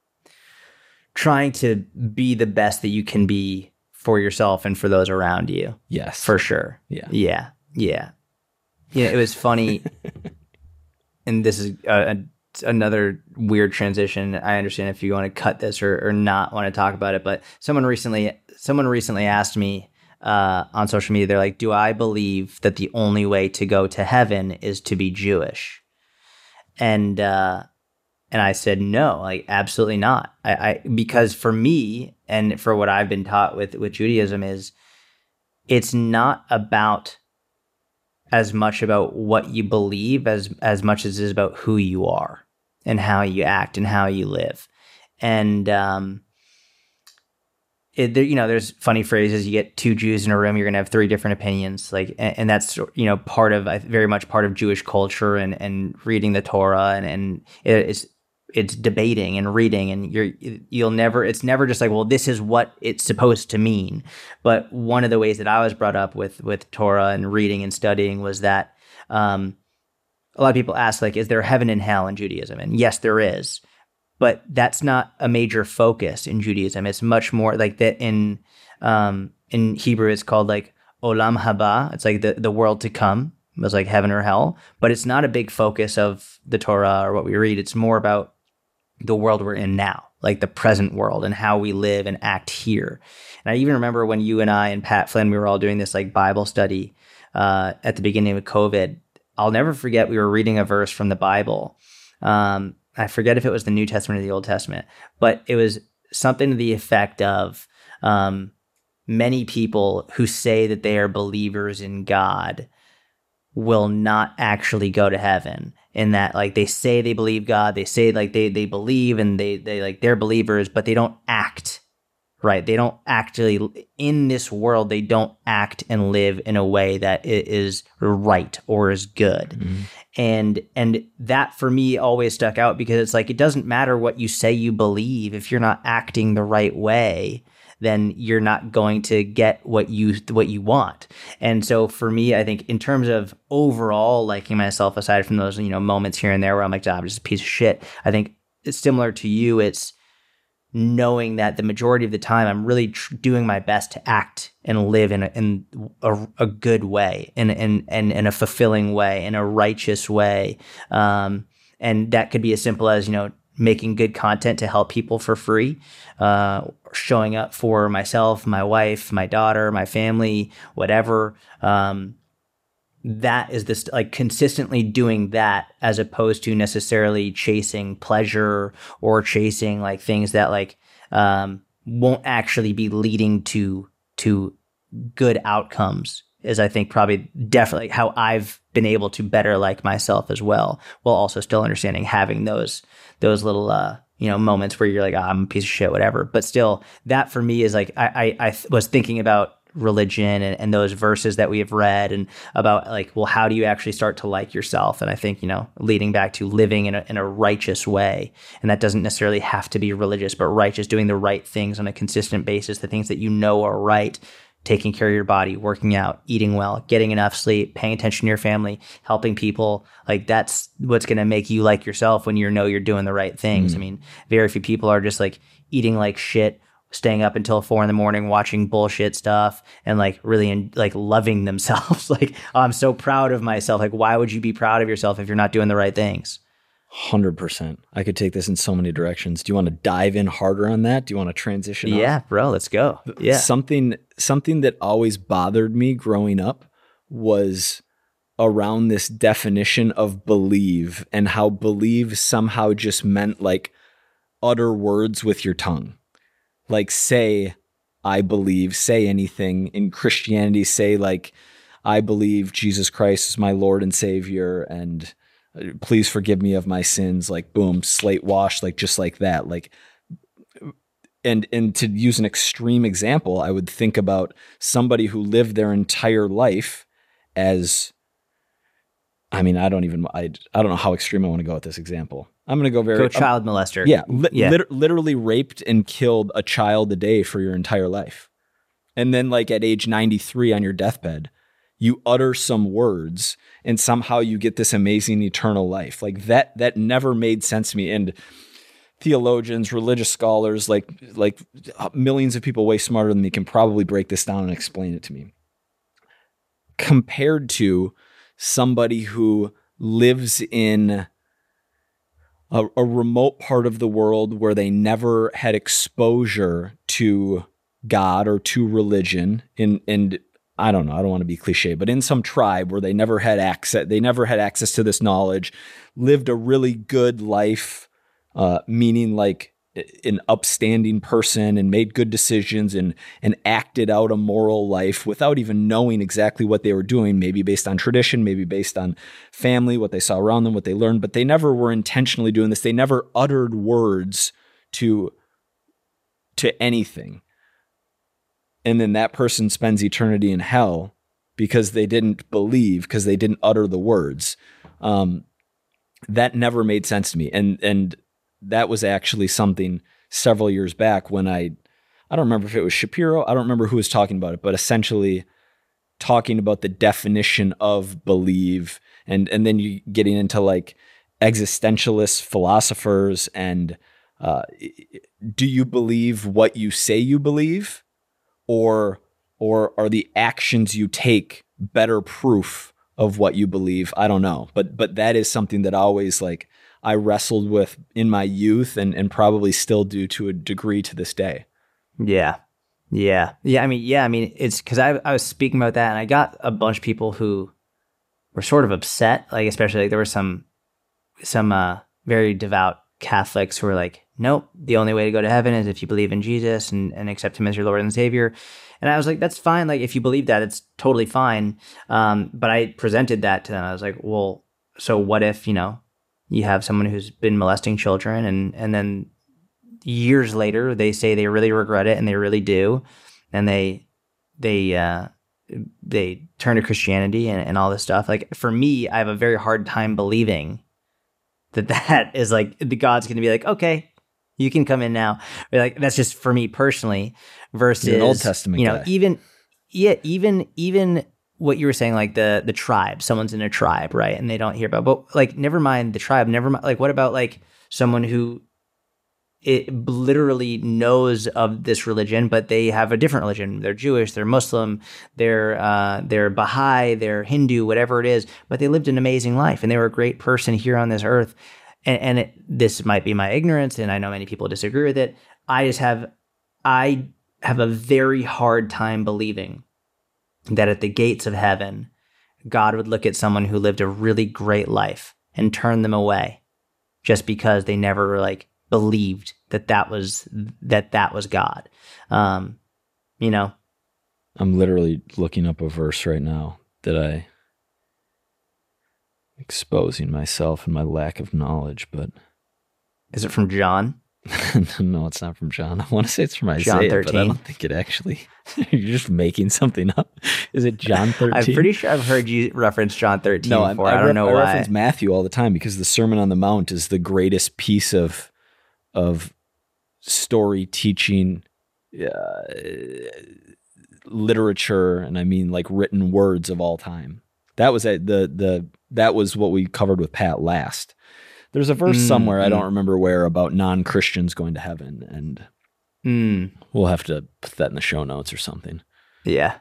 be the best that you can be for yourself and for those around you. Yes. For sure. Yeah. Yeah. Yeah. It was funny. And this is another weird transition. I understand if you want to cut this or not want to talk about it, but someone recently asked me on social media, they're like, do I believe that the only way to go to heaven is to be Jewish? And I said, no, like absolutely not. Because for me and for what I've been taught with Judaism is it's not about as much about what you believe as much as it is about who you are and how you act and how you live. And there's funny phrases. You get two Jews in a room, you're going to have three different opinions. Like, and that's very much part of Jewish culture and reading the Torah and it's debating and reading, and it's never just like, well, this is what it's supposed to mean. But one of the ways that I was brought up with Torah and reading and studying was that a lot of people ask, like, is there heaven and hell in Judaism? And yes, there is. But that's not a major focus in Judaism. It's much more like that in Hebrew, it's called like Olam Haba. It's like the world to come. It was like heaven or hell. But it's not a big focus of the Torah or what we read. It's more about the world we're in now, like the present world and how we live and act here. And I even remember when you and I and Pat Flynn, we were all doing this like Bible study at the beginning of COVID. I'll never forget, we were reading a verse from the Bible. I forget if it was the New Testament or the Old Testament, but it was something to the effect of many people who say that they are believers in God will not actually go to heaven. In that, like, they say they believe God, they say like they believe and they like they're believers, but they don't act right. They don't actually, in this world, they don't act and live in a way that is right or is good. Mm-hmm. And that for me always stuck out, because it's like, it doesn't matter what you say you believe. If you're not acting the right way, then you're not going to get what you want. And so for me, I think in terms of overall liking myself, aside from those, moments here and there where I'm like, I'm just a piece of shit, I think it's similar to you. It's knowing that the majority of the time I'm really doing my best to act and live in a good way, in a fulfilling way, in a righteous way. And that could be as simple as, making good content to help people for free, showing up for myself, my wife, my daughter, my family, whatever. That is this, like, consistently doing that, as opposed to necessarily chasing pleasure or chasing like things that like won't actually be leading to good outcomes, is I think probably definitely how I've been able to better like myself as well, while also still understanding having those little moments where you're like, I'm a piece of shit, whatever. But still, that for me is like, I was thinking about religion and those verses that we have read, and about like, well, how do you actually start to like yourself? And I think, leading back to living in a righteous way. And that doesn't necessarily have to be religious, but righteous, doing the right things on a consistent basis, the things that are right, taking care of your body, working out, eating well, getting enough sleep, paying attention to your family, helping people. Like, that's what's going to make you like yourself when you're doing the right things. I mean, very few people are just like eating like shit, staying up until 4 a.m, watching bullshit stuff, and like really like loving themselves. Like, oh, I'm so proud of myself. Like, why would you be proud of yourself if you're not doing the right things? 100%. I could take this in so many directions. Do you want to dive in harder on that? Do you want to transition? Yeah, bro, let's go. Yeah. Something that always bothered me growing up was around this definition of believe, and how believe somehow just meant like utter words with your tongue. Like, say, I believe, say anything. In Christianity, say like, I believe Jesus Christ is my Lord and Savior, and please forgive me of my sins. Like, boom, slate washed, like just like that. Like, and to use an extreme example, I would think about somebody who lived their entire life as, I mean, I don't know how extreme I want to go with this example. I'm going to go child molester. Yeah. Literally raped and killed a child a day for your entire life. And then like at age 93 on your deathbed, you utter some words and somehow you get this amazing eternal life. Like that never made sense to me. And theologians, religious scholars, like millions of people way smarter than me can probably break this down and explain it to me. Compared to somebody who lives in a remote part of the world where they never had exposure to God or to religion, and I don't know, I don't want to be cliche, but in some tribe where they never had access to this knowledge, lived a really good life, meaning like an upstanding person, and made good decisions and acted out a moral life without even knowing exactly what they were doing, maybe based on tradition, maybe based on family, what they saw around them, what they learned, but they never were intentionally doing this. They never uttered words to anything. And then that person spends eternity in hell because they didn't believe, because they didn't utter the words. That never made sense to me. And that was actually something several years back when I don't remember if it was Shapiro, I don't remember who was talking about it, but essentially talking about the definition of believe and then you getting into like existentialist philosophers and do you believe what you say you believe, or are the actions you take better proof of what you believe? I don't know, but that is something that always like I wrestled with in my youth and probably still do to a degree to this day. Yeah. I mean, it's because I was speaking about that, and I got a bunch of people who were sort of upset, like especially like there were some very devout Catholics who were like, nope, the only way to go to heaven is if you believe in Jesus and accept him as your Lord and Savior. And I was like, that's fine. Like, if you believe that, it's totally fine. But I presented that to them. I was like, well, so what if, you have someone who's been molesting children and then years later they say they really regret it, and they really do. And they turn to Christianity and all this stuff. Like, for me, I have a very hard time believing that is like, the God's going to be like, okay, you can come in now. Or like, that's just for me personally. Versus you're an Old Testament guy. even what you were saying, like the tribe, someone's in a tribe, right? And they don't hear about, but like, never mind the tribe, never mind. Like, what about like someone who literally knows of this religion, but they have a different religion. They're Jewish, they're Muslim, they're Baha'i, they're Hindu, whatever it is, but they lived an amazing life and they were a great person here on this earth. And this might be my ignorance, and I know many people disagree with it. I have a very hard time believing that at the gates of heaven, God would look at someone who lived a really great life and turn them away just because they never like believed that was God. I'm literally looking up a verse right now that I exposing myself and my lack of knowledge, but is it from John? No, it's not from John. I want to say it's from Isaiah, John 13. But I don't think it actually. You're just making something up. Is it John 13? I'm pretty sure I've heard you reference John 13 before. I don't know why. I reference Matthew all the time because the Sermon on the Mount is the greatest piece of story teaching literature, and I mean like written words of all time. That was that was what we covered with Pat last. There's a verse somewhere, I don't remember where, about non-Christians going to heaven, and we'll have to put that in the show notes or something. Yeah.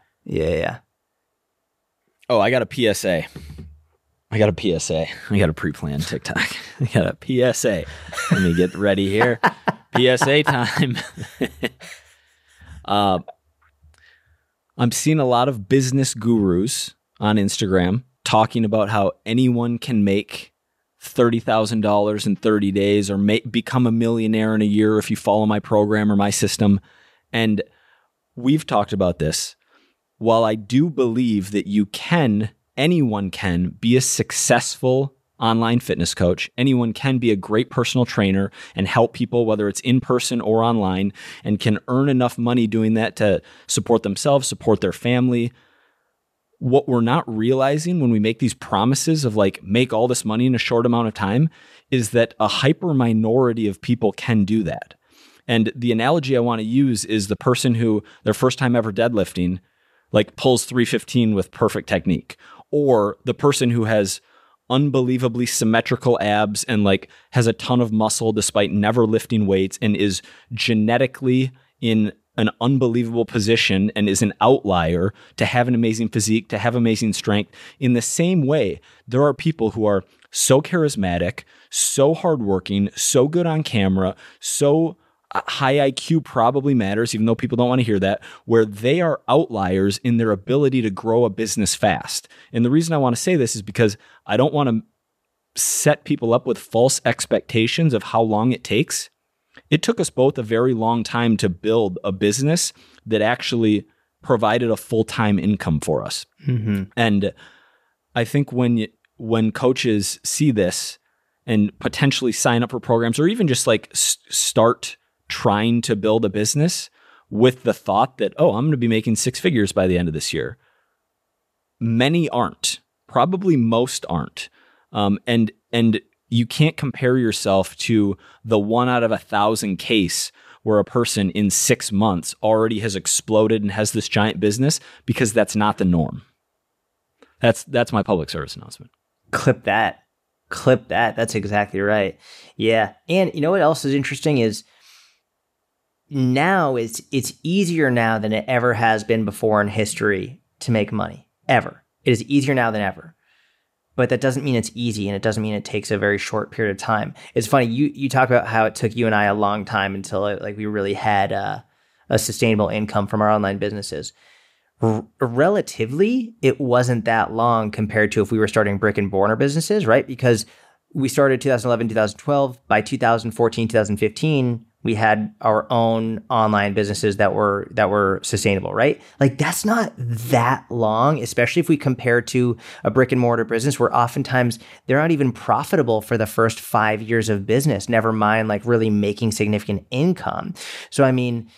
Oh, I got a PSA. I got a pre-planned TikTok. I got a PSA. Let me get ready here. PSA time. I'm seeing a lot of business gurus on Instagram talking about how anyone can make $30,000 in 30 days or become a millionaire in a year if you follow my program or my system. And we've talked about this. While I do believe that anyone can be a successful online fitness coach, anyone can be a great personal trainer and help people, whether it's in person or online, and can earn enough money doing that to support themselves, support their family. What we're not realizing when we make these promises of like, make all this money in a short amount of time, is that a hyper minority of people can do that. And the analogy I want to use is the person who their first time ever deadlifting, like pulls 315 with perfect technique, or the person who has unbelievably symmetrical abs and like has a ton of muscle despite never lifting weights and is genetically in an unbelievable position and is an outlier to have an amazing physique, to have amazing strength. In the same way, there are people who are so charismatic, so hardworking, so good on camera, so high IQ probably matters, even though people don't want to hear that, where they are outliers in their ability to grow a business fast. And the reason I want to say this is because I don't want to set people up with false expectations of how long it takes. It took us both a very long time to build a business that actually provided a full-time income for us. Mm-hmm. And I think when coaches see this and potentially sign up for programs or even just like start trying to build a business with the thought that, oh, I'm going to be making six figures by the end of this year. Many aren't. Probably most aren't. And you can't compare yourself to the 1 out of 1,000 case where a person in 6 months already has exploded and has this giant business, because that's not the norm. That's my public service announcement. Clip that. That's exactly right. Yeah. And you know what else is interesting is now it's easier now than it ever has been before in history to make money. Ever. It is easier now than ever. But that doesn't mean it's easy, and it doesn't mean it takes a very short period of time. It's funny, you talk about how it took you and I a long time until we really had a sustainable income from our online businesses. Relatively, it wasn't that long compared to if we were starting brick and mortar businesses, right? Because we started 2011, 2012. By 2014, 2015, we had our own online businesses that were sustainable, right? Like that's not that long, especially if we compare to a brick and mortar business where oftentimes they're not even profitable for the first 5 years of business, never mind like really making significant income. So, I mean,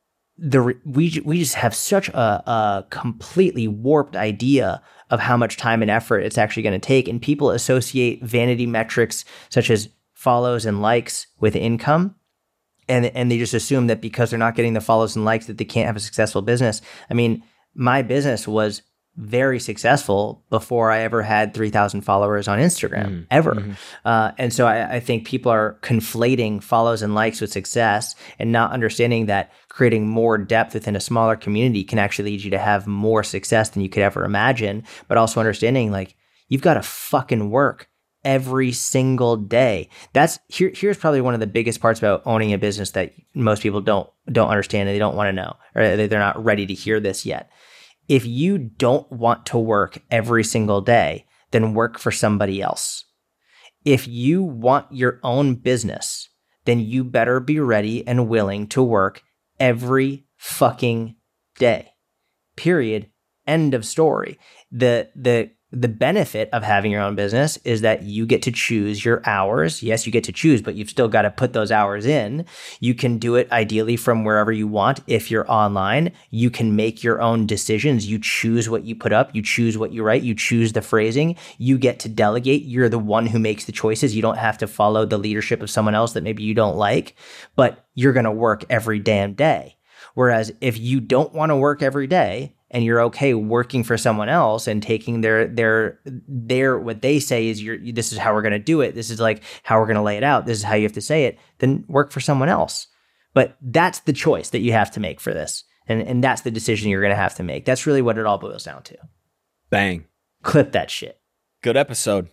we just have such a completely warped idea of how much time and effort it's actually going to take. And people associate vanity metrics such as follows and likes with income. And they just assume that because they're not getting the follows and likes that they can't have a successful business. I mean, my business was very successful before I ever had 3,000 followers on Instagram, ever. Mm-hmm. And so I think people are conflating follows and likes with success and not understanding that creating more depth within a smaller community can actually lead you to have more success than you could ever imagine. But also understanding like you've got to fucking work every single day. Here's probably one of the biggest parts about owning a business that most people don't understand and they don't want to know, or they're not ready to hear this yet. If you don't want to work every single day, then work for somebody else. If you want your own business, then you better be ready and willing to work every fucking day. Period. End of story. The benefit of having your own business is that you get to choose your hours. Yes, you get to choose, but you've still got to put those hours in. You can do it ideally from wherever you want. If you're online, you can make your own decisions. You choose what you put up. You choose what you write. You choose the phrasing. You get to delegate. You're the one who makes the choices. You don't have to follow the leadership of someone else that maybe you don't like, but you're going to work every damn day. Whereas if you don't want to work every day, and you're okay working for someone else and taking their what they say is this is how we're going to do it. This is like how we're going to lay it out. This is how you have to say it. Then work for someone else. But that's the choice that you have to make for this. And that's the decision you're going to have to make. That's really what it all boils down to. Bang. Clip that shit. Good episode.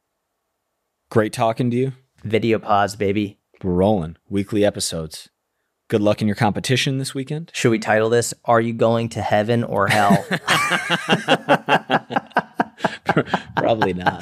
Great talking to you. Video pause, baby. We're rolling. Weekly episodes. Good luck in your competition this weekend. Should we title this, Are You Going to Heaven or Hell? Probably not.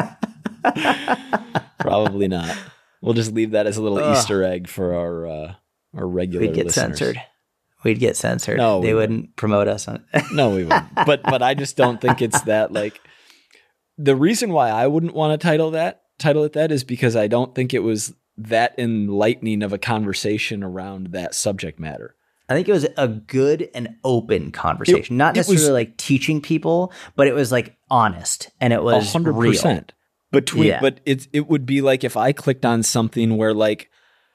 Probably not. We'll just leave that as a little Easter egg for our regular listeners. We'd get censored. No, they wouldn't promote us on it. No, we wouldn't. But I just don't think it's that like the reason why I wouldn't want to title it that is because I don't think it was that enlightening of a conversation around that subject matter. I think it was a good and open conversation, not necessarily like teaching people, but it was like honest and it was 100% real. But it would be like if I clicked on something where like,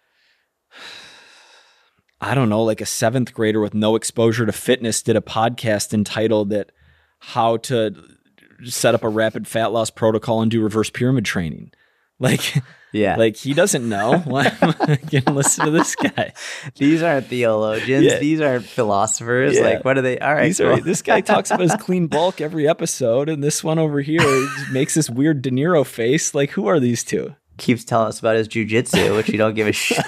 I don't know, like a 7th grader with no exposure to fitness did a podcast entitled that how to set up a rapid fat loss protocol and do reverse pyramid training. Like, yeah, like he doesn't know. Why am I going to listen to this guy? These aren't theologians. Yeah. These aren't philosophers. Yeah. Like, what are they? All right. This guy talks about his clean bulk every episode, and this one over here makes this weird De Niro face. Like, who are these two? Keeps telling us about his jujitsu, which you don't give a shit.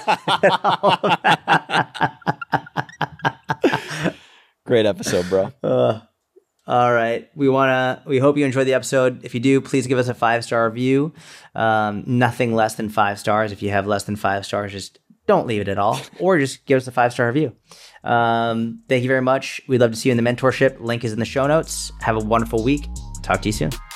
Great episode, bro. All right. We hope you enjoyed the episode. If you do, please give us a 5-star review. Nothing less than 5 stars. If you have less than 5 stars, just don't leave it at all, or just give us a 5-star review. Thank you very much. We'd love to see you in the mentorship. Link is in the show notes. Have a wonderful week. Talk to you soon.